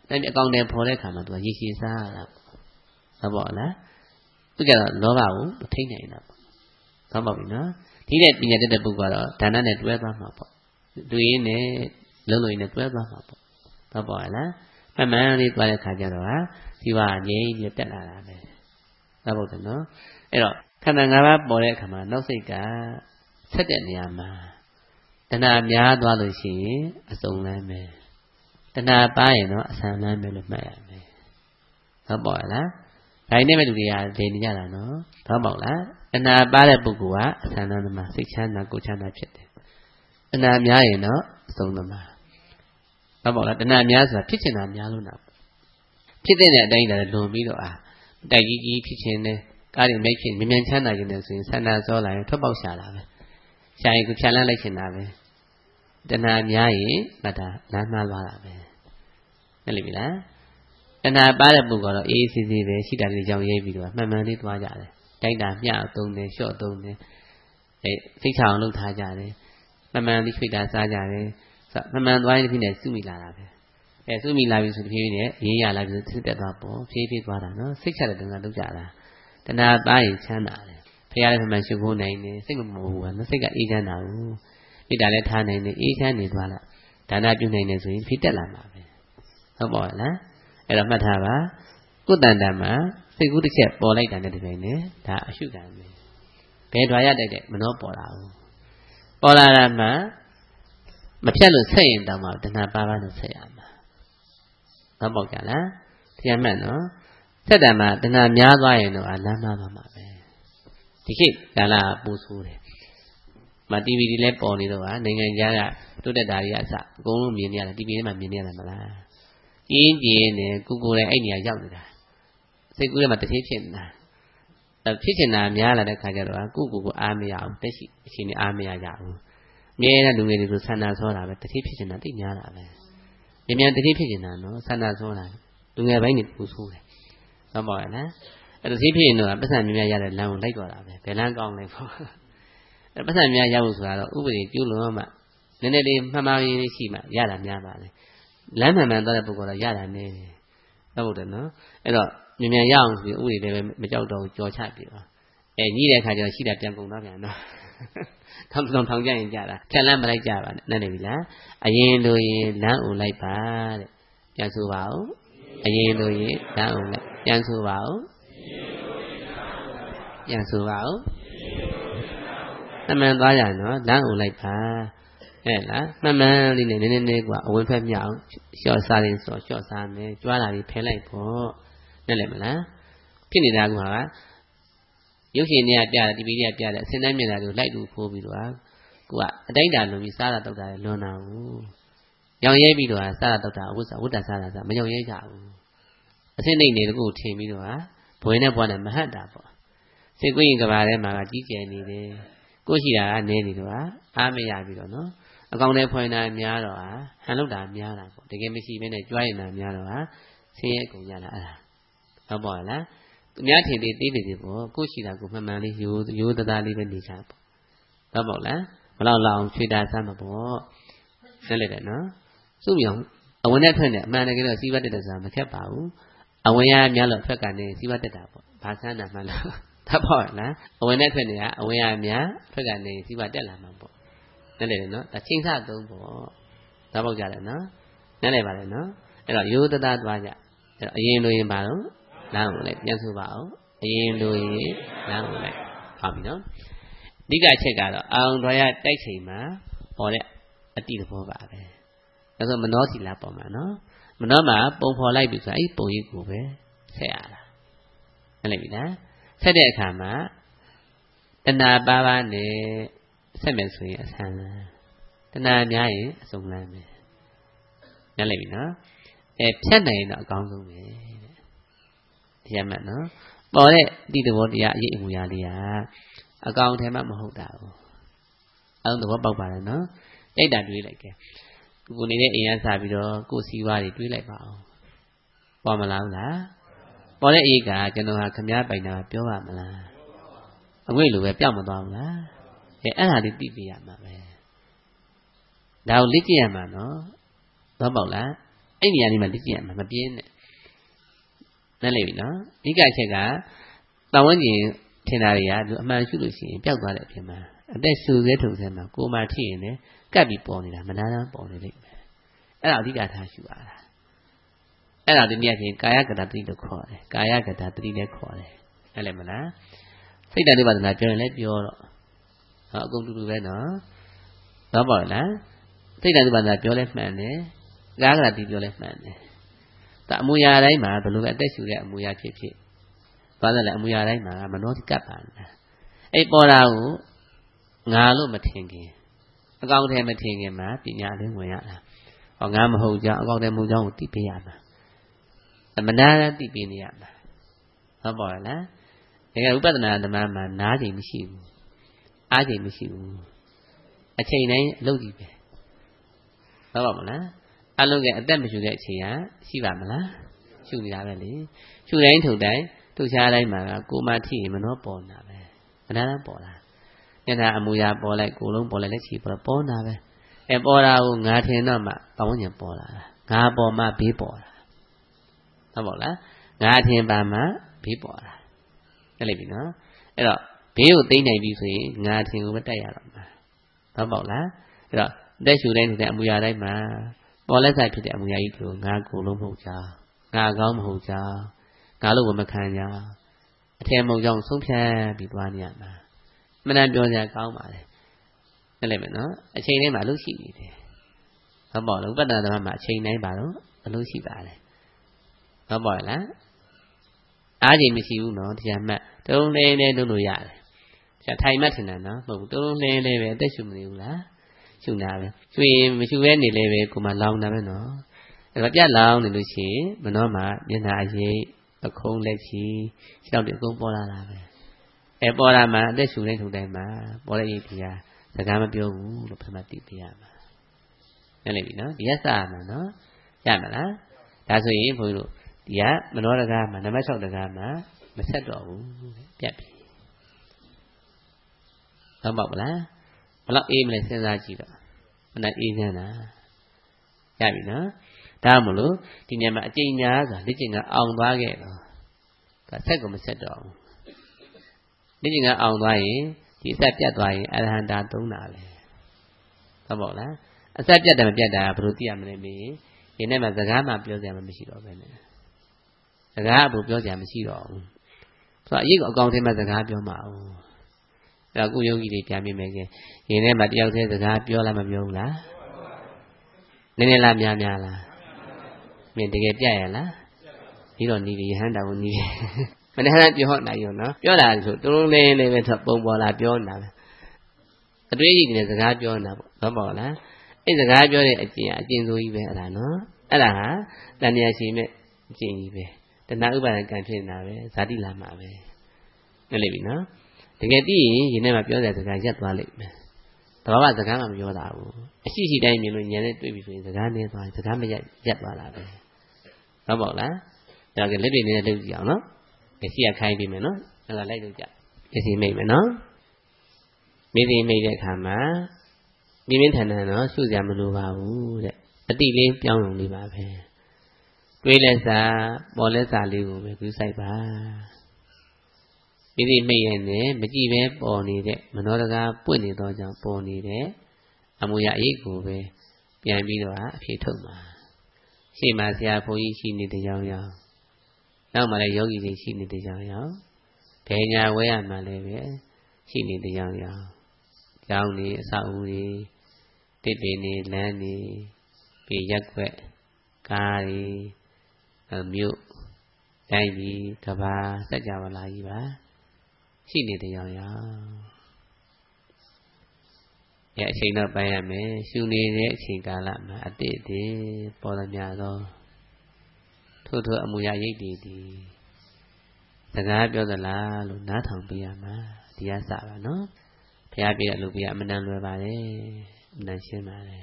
但是讲的破的看嘛，都一些啥了，好不好啦？都叫老板我不听你了，好不好呢？ทีนี้ปีนี้เด็กๆปุ๊กก็ฐานะเนี่ยတွေ့သွားမှာပေါ့တွေ့ရင်လည်းလုံးလုံးနဲ့တွေ့သွားမှာပေါ့ဟုတ်ပါလားမှန်မှန်လေးသွားတဲ့ခါကျတော့ဟာဒီပါငြိမ်းပြီးတက်လာတာပဲဟုတ်ပါတော့နော်အဲ့တော့ခန္ဓာ၅ပါးပေါ်တဲ့အခါမှာနောက်စိတ်ကဆက်တဲ့နေရာမှာတဏှာများသွားလို့ရှိရင်အစုံလမ်းပဲတဏှာပါရင်တော့အဆန်လမ်းပဲလို့မှတ်ရမယ်ဟုတ်ပါလားဒါနဲ့မဲ့လူတွေကဒေနေကြတာနော်ဟုတ်ပါလားတဏှာပါတဲ့ပုဂ္ဂိုလ်ကအဆန်လမ်းသမားစိတ်ချမ်းသာကိုယ်ချမ်းသာဖြစ်တယ်တဏှာများရင်တော့အစုံသမားဟုတ်ပါလားတဏှာများဆိုတာဖြစ်ချင်တာများလို့နာဖြစ်တဲ့အတိုင်းဒါလွန်ပြီးတော့တိုက်ကြီးဖြစ်ချင်တယ်ကားတွေမိတ်ဖြစ်မြင်ချမ်းသာခြင်းနဲ့ဆိုရင်ဆန္ဒစောလာရင်ထွက်ပေါက်ရှာလာပဲရှာရင်ကိုဖြန့်လန်းလိုက်ချင်တာပဲတဏှာများရင်မတာလမ်းမှားသွားတာပဲဟုတ်လိမ့်ပြီလားတဏှာပါတဲ့ပုဂ္ဂိုလ်တော့အေးအေးဆေးဆေးပဲရှိတာလေးကြောင့်ရေးပြီးတော့မှန်မှန်လေးသွားကြတယ်တိုက်တာမျှသုံးတယ်လျှော့သုံးတယ်စိတ်ချအောင်လုပ်ထားကြတယ်မှန်မှန်လေးထွေတာစားကြတယ်မှန်မှန်သွားရင်ဒီဖြစ်နေစုမိလာတာပဲစုမိလာပြီဆိုတဖြည်းဖြည်းနဲ့ရေးရလာပြီးစစ်တက်သွားပေါ့ဖြည်းဖြည်းသွားတာနော်စိတ်ချတဲ့တဏှာလုပ်ကြတာတဏှာပါရင်ချမ်းသာတယ်ဖရာလည်းမှန်ရှုဖို့နိုင်တယ်စိတ်မမိုးဘူးနော်စိတ်ကအေးချမ်းတာဘူးမိတာလည်းထားနိုင်တယ်အေးချမ်းနေသွားလားဒါနပြုနိုင်တယ်ဆိုရင်ဖြစ်တက်လာမှာပဲဟုတ်ပါလားအဲ့တော့မှတ်ထားပါကုသန္တမှာစိတ်ကူးတစ်ချက်ပေါ်လိုက်တာနဲ့တပြိုင်နက်ဒါအရှုခံပဲဘယ်ဓာရတိုက်တဲ့မနှောပေါ်လာဘူးပေါ်လာတာမှမဖြတ်လို့ဆက်ရင်တောင်မှတဏှာပါပါလို့ဆက်ရမှာဟုတ်ပါကြလားတရားမှတ်နော်ဆက်တယ်မှာတဏှာများသွားရင်တော့လမ်းမှားသွားမှာပဲဒီခေတ်ကာလပူဆိုးတယ်မ TV တွေလည်းပေါ်နေတော့နိုင်ငံခြားကတိုးတက်တာတွေအစအကုန်လုံးမြင်နေရတယ် TV ထဲမှာမြင်နေရတယ်မလားကျင်းကျင်းနဲ့ကိုလည်းအဲ့နေရာရောက်နေတာစိတ်ကူးထဲမှာတစ်သေးဖြစ်နေတာဖြစ်ချင်တာများလာတဲ့ခါကျတော့ကိုအားမရဘူးတက်ရှိအချိန်နဲ့အားမရကြဘူးအမြဲတမ်းလူငယ်တွေကိုဆန္ဒဆောတာပဲတစ်သေးဖြစ်ချင်တာသိများတာပဲမြန်တစ်သေးဖြစ်ချင်တာနော်ဆန္ဒဆောတာလူငယ်ပိုင်းတွေပူဆိုးတယ်ဟုတ်ပါရဲ့လားအဲ့ဒါသိဖြစ်ရင်တော့ပတ်စံများရတဲ့လမ်းကိုလိုက်တော့တာပဲဘယ်လမ်းကောင်းလဲပေါ့အဲ့ပတ်စံများရဖို့ဆိုတာတော့ဥပဒေပြုလို့မှနည်းနည်းလေးမှန်မှန်လေးရှိမှရတာများပါလေလမ်းမှန်မှန်သွားတဲ့ပုဂ္ဂိုလ်တော့ရတာနည်းတယ်ဟုတ်တယ်နော်အဲ့တော့မြန်ရအောင်ဆိုဥပဒေလည်းမကြောက်တော့ကြော်ချပြပါညှိတဲ့အခါကျတော့ရှိတာပြန်ကုန်သွားပြန်တော့ထောင်ကြရင်ကြတာဖြတ်လမ်းမလိုက်ကြပါနဲ့နားလည်ပြီလားအရင်လိုရင်လမ်းကိုလိုက်ပါတဲ့ပြန်ဆိုပါဦးအရင်လိုရင်လမ်းကိုလိုက်ပြန်ဆိုပါဦးပြန်ဆိုပါဦးမှန်သွားကြနော်လမ်းကိုလိုက်ပါအဲ့လားမှန်လေးနဲ့နည်းနည်းကအဝင်ဖက်မြအောင်လျှော့စားရင်ဆိုလျှော့စားမယ်ကြွားလာပြီးဖယ်လိုက်ဖို့နားလည်မလားဖြစ်နေတာကရုပ်ရှင်တွေကပြတယ် TV တွေကပြတယ်အစင်းတိုင်းမြင်တာတွေကိုလိုက်လို့ဖိုးပြီးတော့ကိုကအတိုင်းတာလုံးပြီးစားတာတောက်တာလွန်တာဘူးရောင်ရဲပြီးတော့စားတာတောက်တာဝတ်တာစားတာမရောင်ရဲကြဘူးအစင်းနေတကူထင်ပြီးတော့ဘွေနဲ့ဘွားနဲ့မဟတ်တာပေါ့စိတ်ကိုရင်ကဘာထဲမှာကြီးကျယ်နေတယ်ကိုရှိတာကနေနေတော့အားမရပြီးတော့နော်အကောင်တွေဖွင့်တာများတော့ဟန်လောက်တာများတာပေါ့တကယ်မရှိဘဲနဲ့ကြွားရင်တာများတော့ဆင်းရဲကုန်ကြတာအဲ့ဒါဟုတ်ပါလားအများထင်သေးသေးသေးပေါ့ကိုရှိတာကိုမှန်မှန်လေးရိုးသားလေးပဲနေကြပေါ့ဟုတ်ပါလားမလောက်လောက်ချွေတာစမ်းမပေါ့ဆက်လိုက်တယ်နော်စုမြောင်အဝင်နဲ့ထွက်နေအမှန်တကယ်တော့စီးပွားတက်တယ်ဆိုတာမခက်ပါဘူးအဝင်ရများလို့ထွက်ကနေစီးပွားတက်တာပေါ့ဘာဆန်းတာမှလားသတ်ပေါ့လားအဝင်နဲ့ထွက်နေကအဝင်ရများထွက်ကနေစီးပွားတက်လာမှာပေါ့နားလည်တယ်နော်ဒါချင်းစသုံးပေါ့သတ်ပေါ့ကြတယ်နော်နားလည်ပါလေနော်အဲ့တော့ရိုးသားသွားကြအဲ့တော့အရင်လိုရင်ပါတော့လမ်းကိုလိုက်ပြန်ဆိုပါအောင်အရင်လိုရင်လမ်းကိုလိုက်ဟောပြီနော်အဓိကအချက်ကတော့အောင်တော်ရတိုက်ချိန်မှာပေါ်တဲ့အတိသဘောပါပဲဒါဆိုမနှောစီလာပေါ်မှာနော်မနှောမှာပုံဖော်လိုက်ပြီဆိုအဲ့ပုံရိပ်ကိုပဲဆက်ရတာဟုတ်ပြီလားဆက်တဲ့အခါမှာတဏှာပါပါနဲ့ဆက်မယ်ဆိုရင်အဆန်းလန်းတဏှာများရင်အစုံလန်းပဲနားလည်ပြီနော်ဖြတ်နိုင်ရင်တော့အကောင်းဆုံးပဲတရားမှတ်နော်ပေါ်တဲ့အတိသဘောတရားအရေးအမူအရာလေးကအကောင်ထဲမှာမဟုတ်တာဘူးအဲ့သဘောပေါက်ပါလားနော်တိုက်တာတွေးလိုက်ကဲကိုနေတဲ့အိမ်ကစားပြီးတော့ကိုစီးပွားတွေတွေးလိုက်ပါအောင်ပေါ်မလားပေါ်တဲ့အရေးကကျွန်တော်ဟာခမားပိုင်တာပြောပါမလားအငွေ့လိုပဲပြောင်းမသွားဘူးလားအဲ့ဒါလေးသိပြရမှာပဲဒါကိုလေ့ကျင့်ရမှာနော်သဘောပေါက်လားအဲ့ဒီနေရာလေးမှာလက်ကျင့်ရမှာမပြင်းနဲ့နားလည်ပြီနော်ဒီကအချက်ကတောင်းဝန်းကျင်ထင်တာတွေကသူအမှန်ရှုလို့ရှိရင်ပျောက်သွားတဲ့အပြင်မှာအသက်ရှူသေးထုံသေးမှာကိုယ်မှထိရင်လည်းကပ်ပြီးပေါ်နေတာမနာတမ်းပေါ်နေလိမ့်မယ်အဲ့ဒါအဓိကထားရှုရတာအဲ့ဒါဒီနေ့ချင်းကာယကတ္တတိလို့ခေါ်တယ်ကာယကတ္တတိလည်းခေါ်တယ်အဲ့လည်းမလားစိတ်တ ानु ပါဒနာပြောရင်လည်းပြောတော့ဟောအကုန်တူတူပဲနော်တော့ပေါ့လားစိတ်တ ानु ပါဒနာပြောလဲမှန်တယ်ကာယကတ္တတိပြောလဲမှန်တယ်ဒါအမူအရာတိုင်းမှာဘယ်လိုပဲအသက်ရှူတဲ့အမူအရာဖြစ်ဖြစ်ဘာလဲလဲအမူအရာတိုင်းမှာမနှောတိကပ်ပါလားအဲ့ပေါ်တာကိုငါလို့မထင်ခင်အကောင်ထဲမထင်ခင်မှာပညာလေးဝင်ရတာဟောငါမဟုတ်ကြောင်းအကောင်ထဲမဟုတ်ကြောင်းကိုသိပေးရမှာမနာသိပေးနေရမှာဟုတ်ပါလားဒါကဥပဒနာသမားမှာနားချိန်မရှိဘူးအားချိန်မရှိဘူးအချိန်တိုင်းအလုပ်ကြီးပဲဟုတ်ပါမလားအလုံးကအသက်မရှူတဲ့အချိန်ကရှိပါမလားရှူနေတာပဲလေရှူတိုင်းထုတ်တိုင်းထုတ်ရှားတိုင်းမှာကိုမထိရင်မနှောပေါ်နေတာပဲမနာတမ်းပေါ်လာမျက်နှာအမူအရာပေါ်လိုက်ကိုယ်လုံးပေါ်လိုက်လက်ချီပေါ်နေတာပဲအဲပေါ်တာကိုငါထင်တော့မှပဝန်းကျင်ပေါ်လာတာငါပေါ်မှဘေးပေါ်လာဟုတ်ပါလားငါထင်ပါမှဘေးပေါ်လာအဲ့လေပြီနော်အဲ့တော့ဘေးကိုသိမ့်နိုင်ပြီဆိုရင်ငါထင်ကိုပဲတက်ရတော့မှာဟုတ်ပါလားအဲ့တော့တက်ရှူတိုင်းတဲ့အမူအရာတိုင်းမှာပေါ်လက်ဆိုင်ဖြစ်တဲ့အမူအရာကြီးကိုငါကိုယ်လုံးမဟုတ်ကြငါကောင်းမဟုတ်ကြငါလို့မခံကြအထက်မုံကြောင့်ဆုံးဖြတ်ပြီးသွားနေရမှာမနှံပြောကြကောင်းပါလေအဲ့လေမယ်နော်အချိန်တိုင်းမှာအလုပ်ရှိနေတယ်ဟုတ်ပါလားဥပဒနာဓမ္မမှာအချိန်တိုင်းပါတော့အလုပ်ရှိပါလေဟုတ်ပါလားအားချိန်မရှိဘူးနော်တရားမှတ်တုံးလေးလေးလုပ်လို့ရတယ်ဒါထိုင်မှတ်ထင်တာနော်မဟုတ်ဘူးတုံးလေးလေးပဲအသက်ရှူမနေဘူးလားရှူတာပဲရှူရင်မရှူဘဲနေလေပဲကိုယ်မှလောင်တာပဲနော်အဲ့တော့ပြတ်လောင်နေလို့ရှိရင်မနှောမှာမျက်နှာအရိပ်အခုံးလက်ချီခြေထောက်တွေအကုန်ပေါ်လာတာပဲအဲပေါ်လာမှအသက်ရှူတိုင်းထုတ်တိုင်းမှာပေါ်တဲ့ရိပ်တရားစကားမပြောဘူးလို့ပထမသိပြရမှာနားလည်ပြီနော်ဒီကစရမှာနော်ရမလားဒါဆိုရင်ဘုန်းကြီးတို့ဒီကမနောတကားမှာနံပါတ်6တကားမှာမဆက်တော့ဘူးပြတ်ပြီဟုတ်ပါမလားဘလောက်အေးမလဲစဉ်းစားကြည့်တော့မနဲ့အေးစမ်းတာရပြီနော်ဒါမှမလို့ဒီနေရာမှာအကျဉ်းများဆိုတာလက်ကျင်ကအောင်သွားခဲ့တော့ဒါဆက်ကိုမဆက်တော့ဘူးလက်ကျင်ကအောင်သွားရင်ဒီဆက်ပြတ်သွားရင်အရဟန္တာသုံးတာလေဟုတ်ပါလားအဆက်ပြတ်တယ်မပြတ်တာဘယ်လိုသိရမလဲမေးဒီနေ့မှာစကားမှပြောစရာမရှိတော့ပဲနဲ့စကားအဖို့ပြောစရာမရှိတော့ဘူးဆိုတော့အရေးကိုအကောင်ထဲမှာစကားပြောမှာအောင်အဲ့တော့ကိုယောဂီတွေပြန်ပြမယ်ကဲဒီနေ့မှာတယောက်တည်းစကားပြောလားမပြောဘူးလားနည်းနည်းလားများများလားမင်းတကယ်ပြရလားပြီးတော့နီးရဟန်းတောင်နီးမနေ့ကပြောနိုင်ရောနော်ပြောတာဆိုတုံးလေးလေးပဲပုံပေါ်လာပြောနေတာပဲအတွေ့အကြုံနဲ့စကားပြောနေတာပေါ့ဟုတ်ပါလားအဲ့စကားပြောတဲ့အကျင့်ဆိုကြီးပဲအဲ့ဒါနော်အဲ့ဒါဟာတဏှာရှိမဲ့အကျင့်ကြီးပဲတဏှာဥပါဒံကံဖြစ်နေတာပဲဇာတိလာမှာပဲနားလည်ပြီနော်တကယ်သိရင်ဒီနေ့မှပြောတဲ့စကားရက်သွားလိမ့်မယ်တဘာဝစကားမှမပြောတာဘူးအရှိရှိတိုင်းမြင်လို့ဉာဏ်နဲ့တွေ့ပြီဆိုရင်စကားနည်းသွားစကားမရက်သွားတာပဲဟုတ်ပါလားဒါကလက်တွေနဲ့လုပ်ကြည့်အောင်နော်မျက်စိကခိုင်းပြီးမယ်နော်အဲ့ဒါလိုက်လုပ်ကြမျက်စိမိတ်မယ်နော်မျက်စိမိတ်တဲ့အခါမှာပြင်းပြင်းထန်ထန်နော်ရှုစရာမလိုပါဘူးတဲ့အတိလေးပြောင်းရုံလေးပါပဲတွေးလက်စာပေါ်လက်စာလေးကိုပဲကူးဆိုင်ပါမျက်စိမိတ်ရင်လည်းမကြည့်ပဲပေါ်နေတဲ့မနောတကားပွင့်နေတော့ကြောင့်ပေါ်နေတဲ့အမူအရာအရေးကိုပဲပြန်ပြီးတော့အဖြေထုတ်မှာရှေ့မှာဆရာဘုန်းကြီးရှိနေတဲ့ကြောင်ရောက်နောက်မှလည်းယောဂီတွေရှိနေတဲ့ကြောင်ရောက်ဘယ်ညာဝဲရမှလည်းပဲရှိနေတဲ့ကြောင်ရောက်ကျောင်းနေအဆောက်အဦတွေတစ်ပင်နေလမ်းနေပြည်ရက်ွက်ကားတွေမြို့တိုင်းကြီးကဘာစัจ java လာကြီးပါရှိနေတဲ့ကြောင်ရောက်အချိန်တော့ပိုင်းရမယ်ရှုနေတဲ့အချိန်ကာလမှာအတိတ်တွေပေါ်သမျှသောထို့အမူအရာရိပ်တွေဒီစကားပြောသလားလို့နားထောင်ပြရမှာဒီကစပါနော်ဘုရားပြတဲ့လူပြအမှန်တန်လွယ်ပါတယ်အမှန်ရှင်းပါတယ်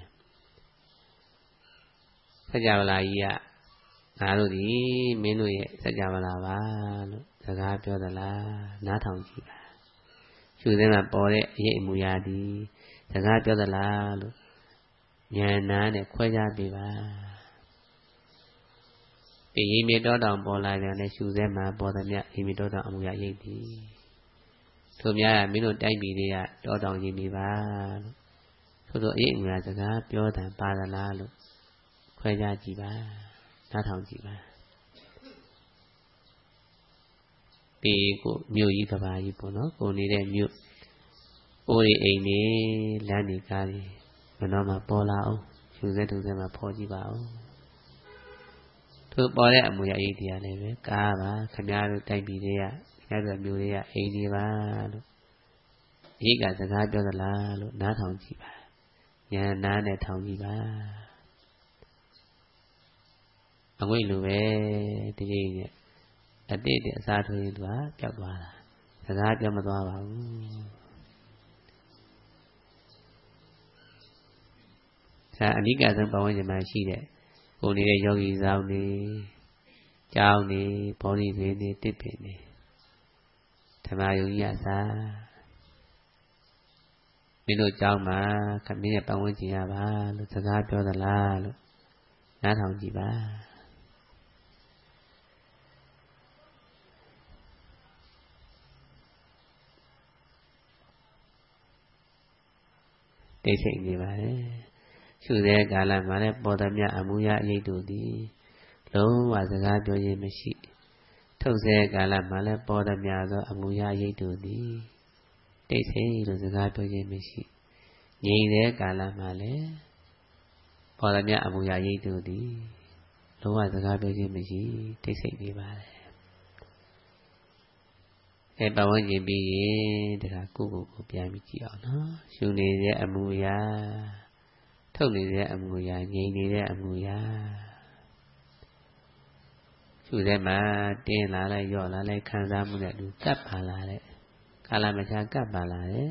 စัจ java လာကြီးကငါတို့ဒီမင်းတို့ရဲ့စัจ java လာပါလို့စကားပြောသလားနားထောင်ကြည့်ပါရှုတဲ့မှာပေါ်တဲ့အရေးအမူအရာဒီစကားပြောသလားလို့ဉာဏ်နာနဲ့ခွဲခြားပေးပါရေမြေတောတောင်ပေါ်လာပြန်တဲ့ရှုစဲမှာပေါ်သမျှရေမြေတောတောင်အမှုရရိပ်သည်ထိုများကမင်းတို့တိုက်ပြည်တွေကတောတောင်ရေမြေပါလို့ဆိုအရေးအမူစကားပြောတယ်ပါသလားလို့ခွဲခြားကြည့်ပါနားထောင်ကြည့်ပါဒီကိုမြို့ကြီးကဘာကြီးပေါ့နော်ကိုနေတဲ့မြို့အိုးရီအိမ်နေလမ်းနေကားနေမနှောမှာပေါ်လာအောင်ရှုစဲထုစဲမှာဖော်ကြည့်ပါဦးသူပေါ်တဲ့အမူအရာကြီးတရားလည်းပဲကားပါခမားတို့တိုက်ပြည်တွေကခမားတို့မျိုးတွေကအိမ်တွေပါလို့ရိတ်ကစကားပြောသလားလို့နားထောင်ကြည့်ပါဉာဏ်နားနဲ့ထောင်ကြည့်ပါအငွေ့လိုပဲတကယ်နဲ့အတိတ်အစားထိုးရင်သူကပျောက်သွားတာစကားပြောမသွားပါဘူးဒါအနိကဆုံးပတ်ဝန်းကျင်မှာရှိတဲ့ကိုနေတဲ့ယောဂီဆောင်နေကြောင်းနေဘောဓိတွေနေတစ်ပင်နေဓမ္မယုံကြီးအစားမင်းတို့ကြောင်းမှာခမင်းရဲ့ပတ်ဝန်းကျင်ရပါလို့စကားပြောသလားလို့နားထောင်ကြည့်ပါတိတ်ဆိတ်နေပါလေရှုတဲ့ကာလမှာလည်းပေါ်သမျှအမှုရအရေးတို့သည်လုံးဝစကားပြောခြင်းမရှိထုတ်စေကာလမှာလည်းပေါ်သမျှသောအမှုရအရေးတို့သည်တိတ်ဆိတ်လို့စကားပြောခြင်းမရှိငြိမ်တဲ့ကာလမှာလည်းပေါ်သမျှအမှုရအရေးတို့သည်လုံးဝစကားပြောခြင်းမရှိတိတ်ဆိတ်နေပါတယ်ပတ်ဝန်းကျင်ပြီးရင်တခါကိုပြန်ပြီးကြည့်အောင်နော်ရှုနေတဲ့အမှုရာထုတ်နေတဲ့အမှုရာငြိမ်နေတဲ့အမှုရာရှုတဲ့မှာတင်းလာလိုက်ရော့လာလိုက်ခံစားမှုနဲ့သူကပ်ပါလာတဲ့ကာလမချာကပ်ပါလာတဲ့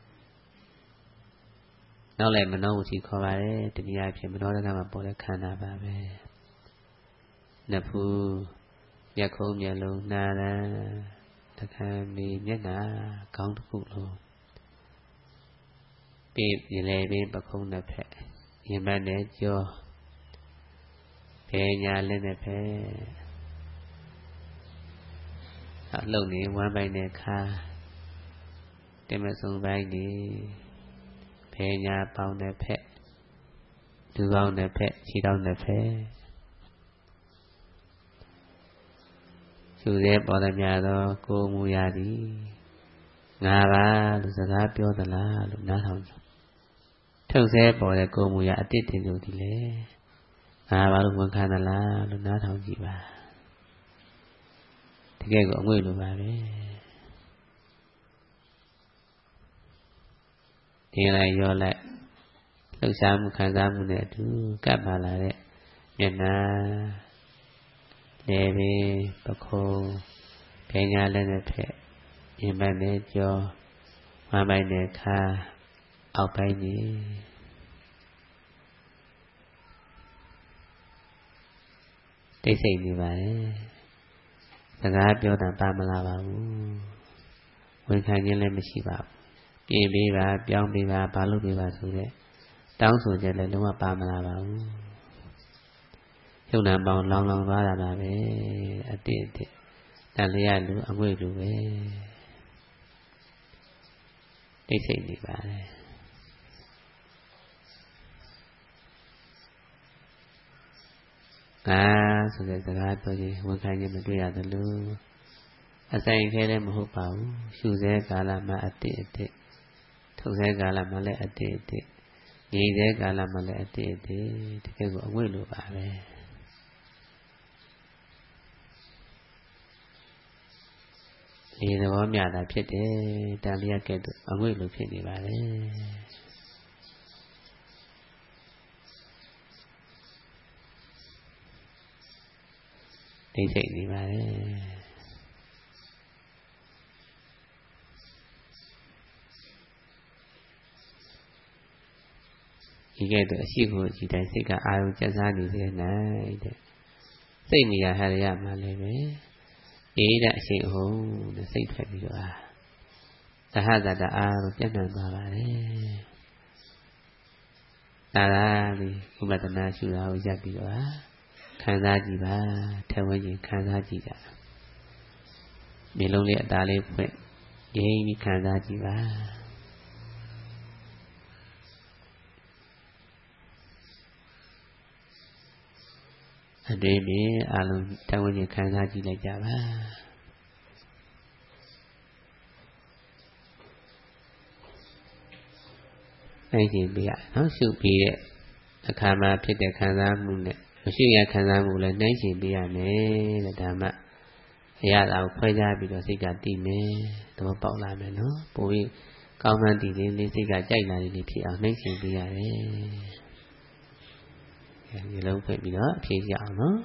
နောက်လိုက်မနှောဝစီခေါ်ပါတယ်တနည်းအားဖြင့်မနှောတကမှာပေါ်တဲ့ခန္ဓာပါပဲနဖူးမျက်ခုံးမျက်လုံးနာရံတခါနေမျက်နှာခေါင်းတစ်ခုလုံးပြီးလေပြီးပခုံးနှစ်ဖက်ရင်ပတ်နဲ့ကြောဘယ်ညာလက်နဲ့ဖက်အလုံးနေဝမ်းပိုင်းနဲ့ခါတင်မဆုံးပိုင်းနေဘယ်ညာပေါင်းနဲ့ဖက်လူကောင်းနဲ့ဖက်ခြေထောက်နဲ့ဖက်ရှုသေးပေါ်သမျှသောကိုယ်မူရာသည်ငါပါလို့စကားပြောသလားလို့နားထောင်ကြထုတ်သေးပေါ်တဲ့ကိုယ်မူရာအတိတ်တင်တို့သည်လေငါပါလို့ဝန်ခံသလားလို့နားထောင်ကြည့်ပါတကယ်ကိုအငွေ့လိုပါပဲဒီလိုက်ရောလိုက်လှုပ်ရှားမှုခံစားမှုနဲ့အတူကပ်ပါလာတဲ့မျက်နှာလေပင်ပခုံးဘယ်ညာလက်နဲ့ဖက်ရင်ပတ်နဲ့ကြောဝမ်းပိုင်းနဲ့ခါအောက်ပိုင်းနေတိတ်ဆိတ်နေပါလေစကားပြောတာပါမလာပါဘူးဝန်ခံခြင်းလည်းမရှိပါဘူးပြင်ပေးပါပြောင်းပေးပါဘာလုပ်ပေးပါဆိုတဲ့တောင်းဆိုချက်လည်းလုံးဝပါမလာပါဘူးယုံနာပေါင်းလောင်သွားတာပါပဲအတိတ်တန်လျက်လူအငွေ့လူပဲတိတ်ဆိတ်နေပါလေဆိုတဲ့စကားပြောခြင်းဝန်ခံခြင်းမတွေ့ရသလိုအဆိုင်ခဲလည်းမဟုတ်ပါဘူးရှုစဲကာလမှာအတိတ်ထုတ်စဲကာလမှာလည်းအတိတ်ငြိမ်စဲကာလမှာလည်းအတိတ်တကယ်ကိုအငွေ့လိုပါပဲဒီသဘောမျှတာဖြစ်တယ်တန်လျက်ကဲ့သို့အငွေ့လိုဖြစ်နေပါလေတိတ်ဆိတ်နေပါလေဒီကဲ့သို့အရှိကိုကြည်တိုင်းစိတ်ကအာရုံကျက်စားနေစေနိုင်တဲ့စိတ်နေရဟရမှလည်းပဲအေးတဲ့အရှိန်အဟုန်နဲ့စိတ်ထွက်ပြီးတော့သဟဇတအားလို့ပြတ်နှံသွားပါလေဒါလားဒီဥပဒနာရှုတာကိုရပ်ပြီးတော့ခံစားကြည့်ပါထဲဝန်းကျင်ခံစားကြည့်ကြမျက်လုံးလေးအသားလေးဖွင့်ငြိမ်ပြီးခံစားကြည့်ပါအတွေ့အမြင်အလုံးထဲဝန်းကျင်ခံစားကြည့်လိုက်ကြပါအဲ့ဒီပြရနော်ရှုပြီးတဲ့အခါမှာဖြစ်တဲ့ခံစားမှုနဲ့မရှိရခံစားမှုလည်းနှိမ့်ချင်ပေးရမယ်တဲ့ဒါမှအရာသာကိုခွဲခြားပြီးတော့စိတ်ကတည်မယ်တော့ပေါက်လာမယ်နော်ပိုပြီးကောင်းမှန်းတည်တယ်လေးစိတ်ကကြိုက်လာတယ်ဖြစ်အောင်နှိမ့်ချင်ပေးရတယ်ဒီလုံးဖွင့်ပြီးတော့အဖြေရအောင်နော်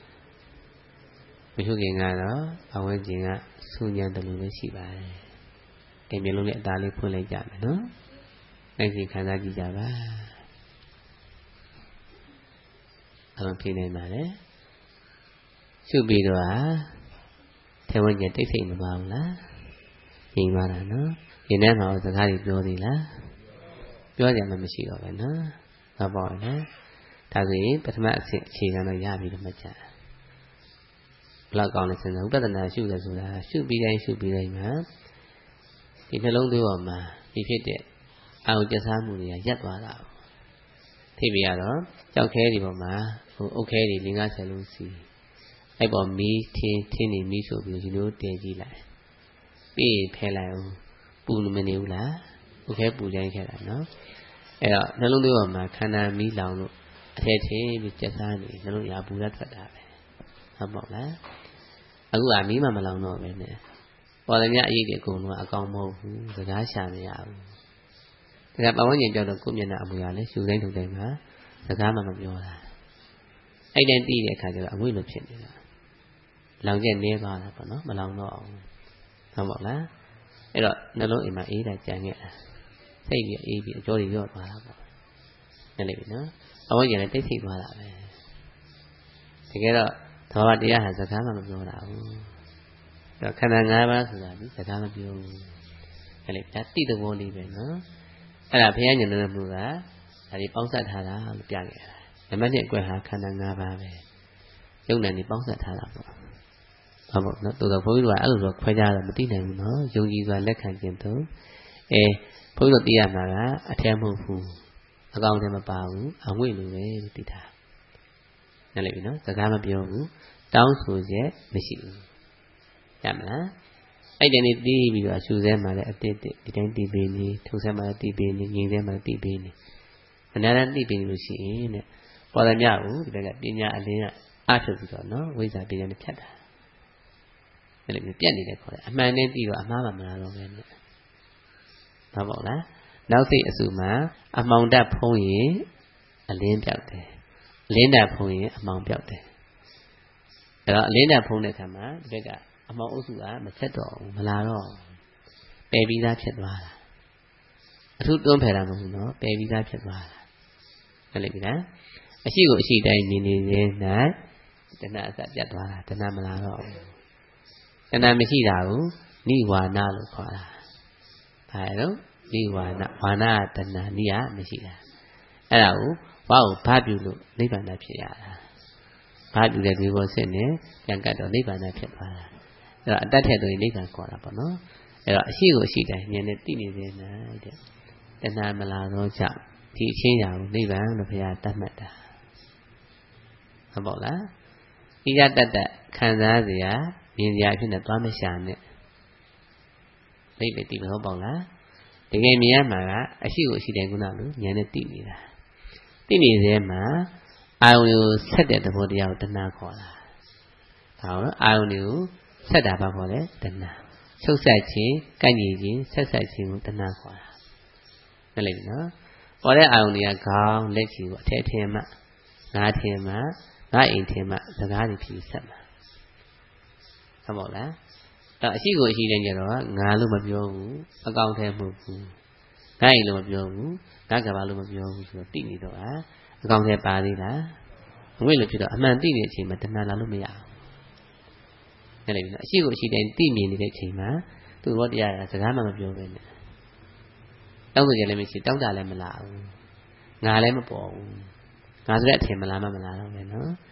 မရှိခင်ကတော့အဝန်းကျင်ကစူညံတယ်လို့လည်းရှိပါတယ်ဒီမျိုးလုံးနဲ့အသားလေးဖွင့်လိုက်ကြမယ်နော်နှိမ့်ချင်ခံစားကြည့်ကြပါအလုံးဖြေနိုင်ပါလေရှုပြီးတော့ထဲဝန်းကျင်တိတ်ဆိတ်မပါဘူးလားငြိမ်ပါလားနော်ဒီထဲမှာစကားတွေပြောသေးလားပြောကြမှမရှိတော့ပဲနော်ဘာပေါ့လဲဒါဆိုရင်ပထမအဆင့်အခြေခံတော့ရပြီလို့မှတ်ကြဘလောက်ကောင်းလဲစဉ်းစားဥပဒနာရှုတယ်ဆိုတာရှုပြီးတိုင်းမှာဒီနှလုံးသွေးပေါ်မှာဒီဖြစ်တဲ့အာရုံကျစားမှုတွေကရပ်သွားတာထိပ်ပြရတော့ကြောက်ခဲဒီပေါ်မှာအုတ်ခဲတွေ50လုံးစီအဲ့ပေါ်မီးထင်းနေမီးဆိုပြီးဒီလိုတည်ကြည့်လိုက်ပြီးဖယ်လိုက်အောင်ပူလို့မနေဘူးလားအုတ်ခဲပူကြိုင်းခဲ့တာနော်အဲ့တော့နှလုံးသွေးပေါ်မှာခန္ဓာမီးလောင်လို့အထက်ထင်းပြီးကျက်စားနေနှလုံးရာပူရထွက်တာပဲဟုတ်ပေါ့လားအခုကမီးမှမလောင်တော့ပဲနဲ့ပေါ်တယ်မြအရေးတွေအကုန်လုံးအကောင်မဟုတ်ဘူးစကားရှာမရဘူးဒါကပတ်ဝန်းကျင်ကြောက်တော့ကိုမျက်နှာအမူအရာလဲရှူတိုင်းထုတ်တိုင်းမှာစကားမှမပြောတာအဲ့တိုင်းပြီးတဲ့အခါကျတော့အငွေ့လို့ဖြစ်နေတာလောင်ကျက်နေသွားတာပေါ့နော်မလောင်တော့အောင်ဟုတ်ပါလားအဲ့တော့နှလုံးအိမ်မှာအေးတာကြံခဲ့တာစိတ်ပြီးအေးပြီးအကျော်တွေရော့သွားတာပေါ့နည်းလိမ့်ပြီနော်အဝန်းကျင်လည်းတိတ်ဆိတ်သွားတာပဲတကယ်တော့သဘာဝတရားဟာစကားမှမပြောတာဘူးအဲ့တော့ခန္ဓာ၅ပါးဆိုတာဒီစကားမပြောဘူးနည်းလိမ့်ဒါတိတဲ့ဘောလေးပဲနော်အဲ့ဒါဘုရားညွှန်တဲ့မှုကဒါဒီပေါင်းစပ်ထားတာလို့ပြခဲ့တာနံပါတ်1အကွက်ဟာခန္ဓာ၅ပါးပဲယုံနဲ့နေပေါင်းစပ်ထားတာပေါ့ဟုတ်ပေါ့နော်တော်တော်ဘုန်းကြီးတို့ကအဲ့လိုတော့ခွဲခြားတော့မသိနိုင်ဘူးနော်ယုံကြည်စွာလက်ခံခြင်းတော့ဘုန်းကြီးတို့သိရမှာကအထက်မဟုတ်ဘူးအကောင်တည်းမပါဘူးအငွေ့လိုပဲလို့သိတာနားလည်ပြီနော်စကားမပြောဘူးတောင်းဆိုချက်မရှိဘူးရမလားအဲ့ဒီနေ့တီးပြီးတော့ရှူစဲမှာလည်းအတိတ်ဒီတိုင်းတီးပေးနေထုတ်စဲမှာလည်းတီးပေးနေငြိမ်စဲမှာတီးပေးနေအနာရတီးပေးလို့ရှိရင်တဲ့ပေါ်တယ်မြကိုဒီဘက်ကပညာအလင်းကအထုတ်ပြီးတော့နော်ဝိဇ္ဇာပညာနဲ့ဖြတ်တာအဲ့လိုပြက်နေတယ်ခေါ်တယ်အမှန်နဲ့တီးတော့အမှားမှမလားတော့ပဲနဲ့ဟုတ်ပါ့လားနောက်စိတ်အစုမှာအမှောင်တက်ဖုံးရင်အလင်းပြောက်တယ်အလင်းတက်ဖုံးရင်အမှောင်ပြောက်တယ်အဲ့တော့အလင်းတက်ဖုံးတဲ့အခါမှာဒီဘက်ကအမှောင်အုပ်စုကမဆက်တော့ဘူးမလာတော့ပယ်ပြီးသားဖြစ်သွားတာအထုတွန်းဖယ်တာမဟုတ်ဘူးနော်ပယ်ပြီးသားဖြစ်သွားတာဟုတ်လိမ့်ပြီလားအရှိကိုအရှိတိုင်းနေခြင်း၌တဏှာအစပြတ်သွားတာတဏှာမလာတော့ဘူးတဏှာမရှိတာကိုနိဝါဏလို့ခေါ်တာဘာလဲနိဝါဏဝါဏတဏှာနိယမရှိတာအဲ့ဒါကိုဝါကိုဘာပြုလို့နိဗ္ဗာန်ဖြစ်ရတာဘာပြုတဲ့ဒီဘောစစ်နဲ့ပြန်ကတ်တော့နိဗ္ဗာန်ဖြစ်သွားတာအဲ့တော့အတတ်ထက်ဆိုရင်နိဗ္ဗာန်ခေါ်တာပေါ့နော်အဲ့တော့အရှိကိုအရှိတိုင်းမြင်နေသိနေသေးတယ်တဲ့တဏှာမလာတော့ကြောင့်ဒီအချင်းရာကိုနိဗ္ဗာန်လို့ဘုရားတတ်မှတ်တာဟုတ်ပါလားဤရတတ်တခံစားစရာမြင်စရာဖြစ်နေသွားမရှာနဲ့လိမ့်ပဲဒီမဟုတ်ပေါ့လားတကယ်မြင်ရမှာကအရှိကိုအရှိတိုင်းကုနာလို့ဉာဏ်နဲ့သိနေတာသိနေသေးမှာအာယုံကိုဆက်တဲ့သဘောတရားကိုတဏှာခေါ်တာဒါတော့အာယုံကိုဆက်တာဘာခေါ်လဲတဏှာချုပ်ဆက်ခြင်းကန့်ညီခြင်းဆက်ဆက်ခြင်းကိုတဏှာခေါ်တာနားလည်ပြီနော်ပေါ်တဲ့အာယုံတွေကခေါင်းလက်ချီကိုအထက်ထင်မှငါးထင်မှငါအိမ်ထင်မှစကားတွေဖြစ်ဆက်မှာဟုတ်ပါလားအဲ့အရှိကိုအရှိတိုင်းကျတော့ငါလို့မပြောဘူးအကောင်ထဲမဟုတ်ဘူးငါအိမ်လို့မပြောဘူးငါကဘာလို့မပြောဘူးဆိုတော့တိနေတော့အကောင်ထဲပါသေးလားအငွေ့လို့ဖြစ်တော့အမှန်သိနေတဲ့အချိန်မှာတဏှာလာလို့မရဘူးနားလည်ပြီနော်အရှိကိုအရှိတိုင်းသိမြင်နေတဲ့အချိန်မှာသူ့ဘောတရားစကားမှမပြောဘဲနဲ့တောင်းဆိုကြလည်းမရှိတောင်းတာလည်းမလာဘူးငါလည်းမပေါ်ဘူးငါဆိုတဲ့အထင်မလာမှမလာတော့ပဲနော်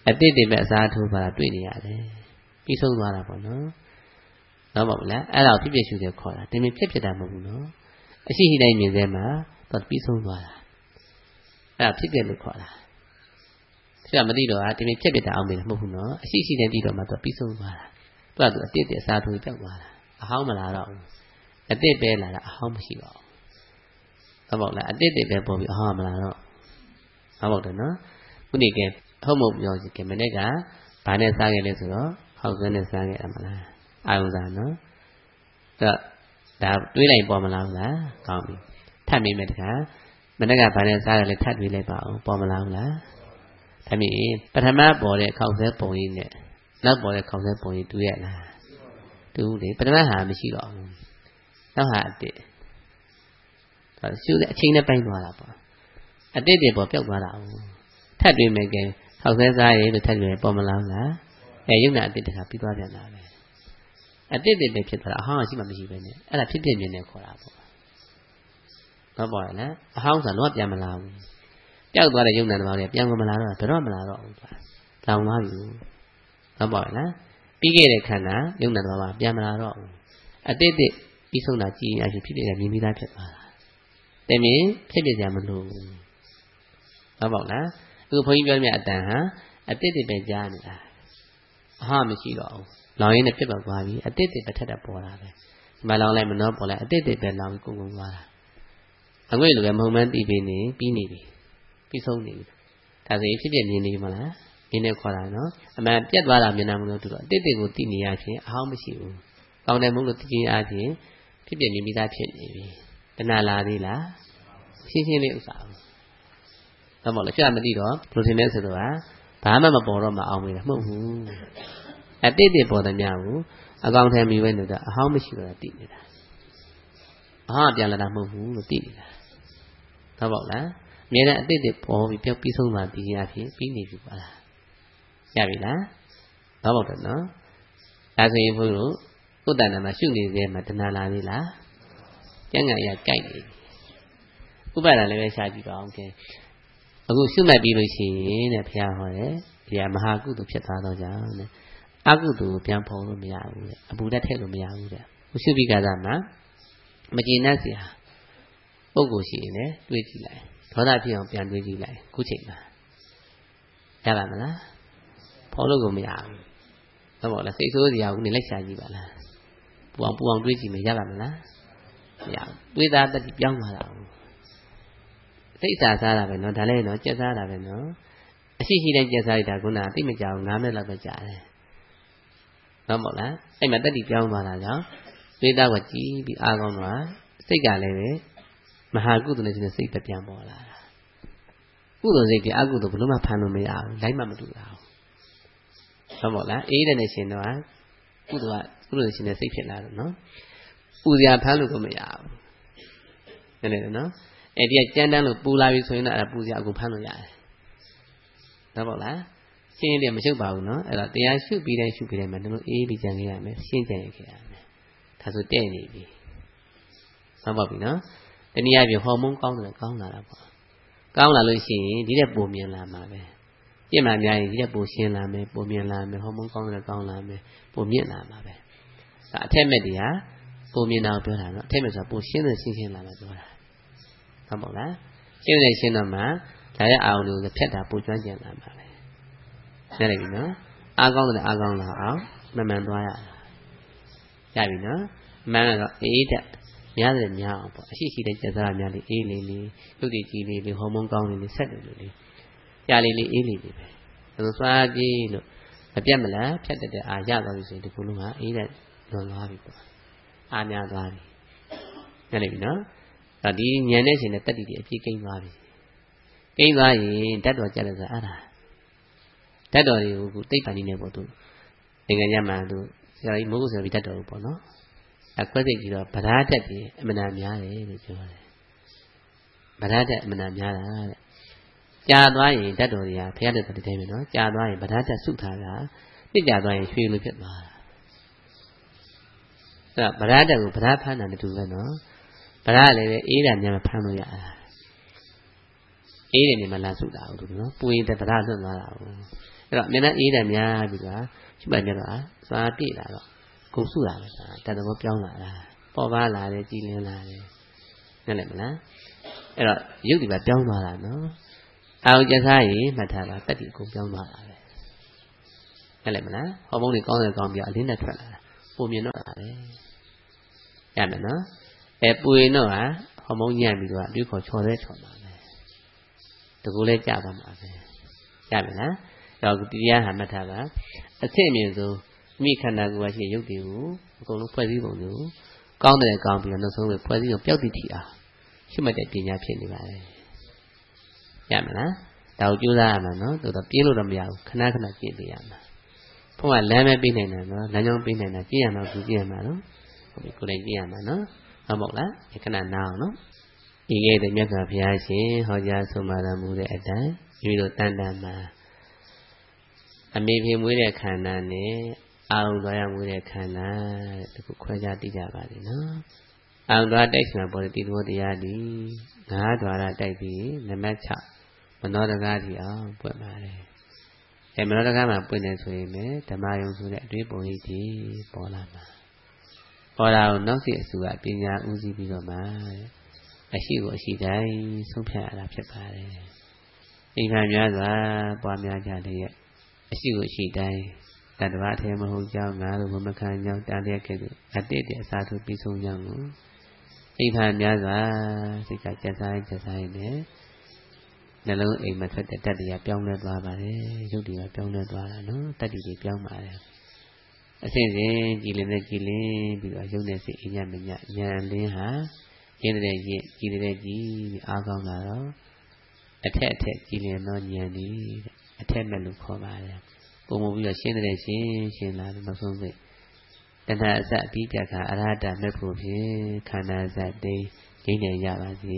အတိတ်တွေပဲအစားထိုးပါတာတွေ့နေရတယ်ပြီးဆုံးသွားတာပေါ့နော်တော့မဟုတ်လားအဲ့ဒါဖြစ်ဖြစ်ရှုတယ်ခေါ်တာဒီမြင်ဖြစ်တာမဟုတ်ဘူးနော်အရှိရှိတိုင်းမြင်သေးမှာတော့ပြီးဆုံးသွားတာအဲ့ဒါဖြစ်ဖြစ်လို့ခေါ်တာဆရာမသိတော့ဒီမြင်ဖြစ်တာအောင်မေးတယ်မဟုတ်ဘူးနော်အရှိရှိတိုင်းပြီးတော့မှတော့ပြီးဆုံးသွားတာသူကသူအတိတ်တွေအစားထိုးပြောက်သွားတာအဟောင်းမလာတော့ဘူးအတိတ်ပဲလာတာအဟောင်းမရှိတော့ဘူးဟုတ်လားအတိတ်တွေပဲပေါ်ပြီးအဟောင်းမလာတော့ဟုတ်တယ်နော်ခုနေကဟုတ်မဟုတ်ပြောစီကမနေ့ကဘာနဲ့စားခဲ့လဲဆိုတော့ဟောက်ဆွဲနဲ့စားခဲ့ရမလားအာယုံစားနော်ဒါတွေးလိုက်ပေါ်မလားဘူးလားကောင်းပြီထပ်မိမယ်တခါမနေ့ကဘာနဲ့စားခဲ့လဲထပ်တွေးလိုက်ပါအောင်ပေါ်မလားဘူးလားထပ်မိပထမပေါ်တဲ့ခောက်ဆွဲပုံကြီးနဲ့နောက်ပေါ်တဲ့ခောက်ဆွဲပုံကြီးတူရဲ့လားတူလေပထမဟာမရှိတော့ဘူးနောက်ဟာအစ်စ်ရှုတဲ့အချိန်နဲ့ပိုင်းသွားတာပေါ့အတိတ်တွေပေါ်ပြောက်သွားတာဟုတ်ထပ်တွေးမယ်ကဲခောက်ဆွဲစားရည်လို့ထပ်တွေးပေါ်မလားလားရုပ်နာအတိတ်တခါပြီးသွားပြန်တာပဲအတိတ်တွေပဲဖြစ်သွားတာအဟောင်းရှိမှမရှိပဲနဲ့အဲ့ဒါဖြစ်ဖြစ်မြင်နေခေါ်တာပေါ့တော့ပေါ်ရလားအဟောင်းဆိုတော့ပြန်မလာဘူးပျောက်သွားတဲ့ရုပ်နာတစ်ပါးတွေပြန်မလာတော့ဘယ်တော့မလာတော့ဘူးလောင်သွားပြီတော့ပေါ်ရလားပြီးခဲ့တဲ့ခန္ဓာရုပ်နာတစ်ပါးပြန်မလာတော့ဘူးအတိတ်ပြီးဆုံးတာကြည်ရင်အဖြစ်ဖြစ်မြင်ပြီးသားဖြစ်သွားတာတင်မြင်ဖြစ်ဖြစ်ကြမလို့ဟုတ်ပါ့လားအခုဘုန်းကြီးပြောမြတ်အတန်ဟာအတိတ်တွေပဲကြားနေတာအဟာမရှိတော့ဘူးလောင်ရင်းနဲ့ဖြစ်ပေါက်သွားပြီအတိတ်တွေပဲထက်တက်ပေါ်တာပဲဒီမှာလောင်လိုက်မနှောပေါ်လိုက်အတိတ်တွေပဲလောင်ပြီးကုန်သွားတာအငွေ့လိုပဲမဟုတ်မှန်းတည်ပြီးနေပြီးနေပြီပြီးဆုံးနေပြီဒါဆိုရင်ဖြစ်ဖြစ်မြင်နေပြီမလားမြင်နေခေါ်တာနော်အမှန်ပြတ်သွားတာမြင်တာမလို့တူတော့အတိတ်တွေကိုတည်နေရခြင်းအဟောင်းမရှိဘူးကောင်းတယ်မဟုတ်လို့တည်ခြင်းအားဖြင့်ဖြစ်ဖြစ်မြင်ပြီးသားဖြစ်နေပြီတဏှာလာသေးလားရှင်းရှင်းလေးဥစ္စာတော့မဟုတ်လားရှာမသိတော့ဘယ်လိုထင်လဲဆိုတော့ဘာမှမပေါ်တော့မအောင်မေးတာမဟုတ်ဘူးအတိတ်တွေပေါ်တယ်များဘူးအကောင်ထဲမိပဲနေတာအဟောင်းမရှိတော့တည်နေတာအဟောင်းပြန်လာတာမဟုတ်ဘူးလို့တည်နေတာတော့ပေါ့လားအမြဲတမ်းအတိတ်တွေပေါ်ပြီးပြောက်ပြီးဆုံးမှတည်ရဖြစ်ပြီးနေပြီပါလားရပြီလားတော့ပေါ့တယ်နော်ဒါဆိုရင်ဘုရားတို့ကိုယ်တဏ္ဍာမှာရှုနေသေးမှာတဏှာလာသေးလားကျန်ငံရကြိုက်နေဥပါဒာလည်းပဲရှားကြည့်ပါအောင်ကဲအခုရှုမှတ်ပြီးလို့ရှိရင်တဲ့ဘုရားဟောတယ်ဒီဟာမဟာကုသိုလ်ဖြစ်သွားတော့ကြောင့်တဲ့အကုသိုလ်ကိုပြန်ဖော်လို့မရဘူးတဲ့အပူဓာတ်ထည့်လို့မရဘူးတဲ့ရှုပြီးကြတာမှာမကျေနပ်စရာပုဂ္ဂိုလ်ရှိရင်လည်းတွေးကြည့်လိုက်ဒေါသဖြစ်အောင်ပြန်တွေးကြည့်လိုက်ခုချိန်မှာရပါမလားဖော်လို့ကိုမရဘူးဟုတ်ပါလားစိတ်ဆိုးစရာကိုနေလိုက်ရှာကြည့်ပါလားပူအောင်တွေးကြည့်မယ်ရပါမလားမရဘူးတွေးသားတတိပြောင်းသွားတာစိတ်စားတာပဲနော်ဒါလည်းနော်ကြက်စားတာပဲနော်အရှိရှိတိုင်းကြက်စားလိုက်တာခုနသိမကြဘူး9မိနစ်လောက်ပဲကြာတယ်ဟုတ်မို့လားအဲ့မှာတတိပြောင်းသွားတာကြောင့်တွေးသားကကြည်ပြီးအားကောင်းသွားစိတ်ကလည်းပဲမဟာကုသိုလ်နဲ့ရှင်စိတ်ပဲပြန်ပေါ်လာတာကုသိုလ်စိတ်ကအကုသိုလ်ဘယ်လို့မှဖန်လို့မရဘူးလိုက်မှမတူတာဟုတ်မို့လားအေးတဲ့နဲ့ရှင်တော့ကုသိုလ်နဲ့ရှင်တဲ့စိတ်ဖြစ်လာတော့နော်ပူစရာဖန်လို့ကိုမရဘူးနည်းနည်းနော်အဲ့ဒီကကြမ်းတမ်းလို့ပူလာပြီဆိုရင်တော့အဲ့ဒါပူစရာအကုန်ဖမ်းလို့ရတယ်ဟုတ်ပါလားရှင်းတယ်မရှုပ်ပါဘူးနော်အဲ့တော့တရားရှုပြီးတိုင်းမှာတို့အေးပြီးကြံခဲ့ရမယ်ရှင်းကြံခဲ့ရမယ်ဒါဆိုတဲ့နေပြီဟုတ်ပါပြီနော်တနည်းအားဖြင့်ဟော်မုန်းကောင်းတယ်ကောင်းလာတာပေါ့ကောင်းလာလို့ရှိရင်ဒီတဲ့ပုံမြင်လာမှာပဲပြစ်မှများရင်ဒီတဲ့ပုံရှင်းလာမယ်ပုံမြင်လာမယ်ဟော်မုန်းကောင်းတယ်ကောင်းလာမယ်ပုံမြင့်လာမှာပဲဒါအထက်မဲ့တရားပုံမြင်တာကိုပြောတာနော်အထက်မဲ့ဆိုတာပုံရှင်းတယ်ရှင်းလာမှာပြောတာဟုတ်ပါလားရှင်းတယ်ရှင်းတော့မှဒါရအောင်လို့ဖြတ်တာပူကျွမ်းကြံလာမှာပဲနားလည်ပြီနော်အားကောင်းတယ်အားကောင်းလာအောင်မှန်သွားရရပြီနော်မှန်တော့အေးတက်များတယ်များအောင်ပေါ့အရှိရှိတဲ့ကြက်စားများလေးအေးလေးရုပ်တည်ကြည်လေးဟော်မုန်းကောင်းလေးဆက်တယ်လို့လေးကြာလေးအေးလေးပဲဒါဆိုစားကြည့်လို့မပြတ်မလားဖြတ်တဲ့အာရသွားပြီဆိုရင်ဒီကုလုံးကအေးတဲ့လွန်သွားပြီပေါ့အားများသွားပြီနားလည်ပြီနော်ဒီဉာဏ်နဲ့ရှင်တဲ့တတ္တိတွေအပြည့်ကိန်းသွားပြီကိန်းသွားရင်ဓာတ်တော်ကြတယ်ဆိုအဲ့ဒါဓာတ်တော်တွေကိုသိပ္ပံနည်းနဲ့ပေါ့သူသင်္ကန်းညမှာသူဆရာကြီးမိုးကုဆရာကြီးဓာတ်တော်ကိုပေါ့နော်အခွဲစိတ်ကြည့်တော့ဗရာဓာတ်တွေအမှန်များတယ်လို့ပြောတယ်ဗရာဓာတ်အမှန်များတာတဲ့ကြာသွားရင်ဓာတ်တော်တွေကဖျက်တဲ့တည်းပဲနော်ကြာသွားရင်ဗရာဓာတ်စုထားတာပြစ်ကြသွားရင်ရွှေလိုဖြစ်သွားတာအဲ့ဗရာဓာတ်ကိုဗရာဖမ်းတာနဲ့တူပဲနော်ဗရာလည်းပဲအေးတာညမှာဖမ်းလို့ရတာအေးတယ်နေမှလာစုတာဟုတ်လို့နော်ပူရင်တရလွတ်သွားတာဟုတ်အဲ့တော့မျက်နှာအေးတယ်များပြီးတော့ရှိမှမြတ်တော့စွာပြည့်လာတော့ကုန်စုတာပဲတတ်တော်ပြောင်းလာတာပေါ်ပါလာတယ်ကြည်လင်းလာတယ်နားလည်မလားအဲ့တော့ရုပ်ဒီမှာပြောင်းသွားတာနော်အာရုံကျစားရင်မှတ်ထားပါတတ်ဒီကုန်ပြောင်းသွားတာပဲနားလည်မလားဟော်မုန်းတွေကောင်းတယ်ကောင်းပြီးအလင်းနဲ့ထွက်လာတာပုံမြင်တော့တာပဲရမယ်နော်ပူရင်တော့ဟော်မုန်းညံ့ပြီးတော့အပြုခေါ်ချော်တဲ့ချော်ပါမယ်တကူလဲကြာသွားမှာပဲရမယ်လားတော့ဒီတရားဟာမှတ်ထားပါအစ်စ်အမြင်ဆုံးမိခန္ဓာကိုယ်ရှိရုပ်တွေကိုအကုန်လုံးဖွဲ့စည်းပုံကိုကောင်းတယ်ကောင်းပြီးတော့နောက်ဆုံးပဲဖွဲ့စည်းပုံပျောက်တည်ထီအောင်ရှိမှတ်တဲ့ပညာဖြစ်နေပါလေရမလားဒါကိုကြိုးစားရမှာနော်တော်တော်ပြင်းလို့တော့မရဘူးခဏခဏကြည့်ပေးရမှာဘုရားလမ်းပဲပေးနိုင်တယ်နော်လမ်းကြောင်းပေးနိုင်တာကြည့်ရမှာကြည့်ရမှာနော်ဟုတ်ပြီကိုယ်တိုင်ကြည့်ရမှာနော်ဟုတ်မဟုတ်လားခဏနားအောင်နော်ဒီကဲတဲ့မြတ်စွာဘုရားရှင်ဟောကြားဆုံးမတော်မူတဲ့အတိုင်းဒီလိုတန်တန်မှာအမေဖေမွေးတဲ့ခန္ဓာနဲ့အာရုံတော်ရမွေးတဲ့ခန္ဓာတခုခွဲခြားသိကြပါလိမ့်နော်အာရုံတော်တိုက်ဆိုတာပေါ်တဲ့ဒီသဘောတရားဒီငါးဓာရတိုက်ပြီးနံပါတ်6မနောတကားဒီအောင်ပွင့်ပါတယ်မနောတကားမှာပွင့်နေဆိုရင်လည်းဓမ္မယုံဆိုတဲ့အတွေ့ပုံရိပ်ဒီပေါ်လာမှာပေါ်လာအောင်နောက်စီအစုကပညာဦးစီးပြီးတော့မှအရှိကိုအရှိတိုင်းဆုံးဖြတ်ရတာဖြစ်ပါတယ်အိမ်ခံများစွာပွားများကြတဲ့အရှိကိုအရှိတိုင်းတတ္တဝအထေမဟုတ်ကြောင်းငါတို့မခံကြောင်းတားလျက်ကဲ့သို့အတိတ်အစားထိုးပြီးဆုံးကြောင်းကိုအိမ်ခံများစွာစိတ်ကကြက်စားနဲ့နှလုံးအိမ်မှာထွက်တဲ့တတ္တိယပြောင်းလဲသွားပါတယ်ရုပ်တွေကပြောင်းလဲသွားတာနော်တတ္တိတွေပြောင်းပါတယ်အစဉ်စဉ်ကြည်လင်ပြီးတော့ရုပ်နဲ့စိတ်အညမညဉာဏ်လင်းဟာရင်းတဲ့ရင်ကြည်တဲ့ကြည်အားကောင်းလာတော့အထက်ကြည်လင်သောဉာဏ်ဒီအထက်မဲ့လို့ခေါ်ပါတယ်ပုံမူပြီးတော့ရှင်းတဲ့ရှင်းလာတယ်နောက်ဆုံးစိတ်တဏှာအစအပြီးပြခါအရဟတမဲ့ဖို့ဖြင့်ခန္ဓာဇတ်တိငြိမ့်နေရပါစေ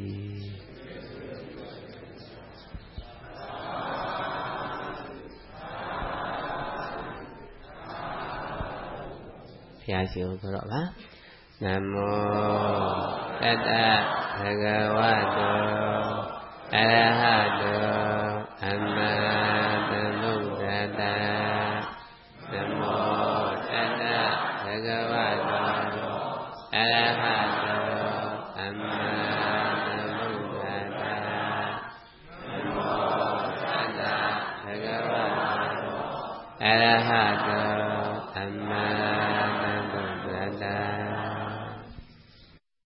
ဘုရားရှင်ကိုတော့ပါနမောတတ္တဘဂဝတောအရဟတောအမသမုဒ္ဒတနမောတတ္တဘဂဝတောအရဟတောအမသမုဒ္ဒတနမောတတ္တဘဂဝတောအရဟတောအမ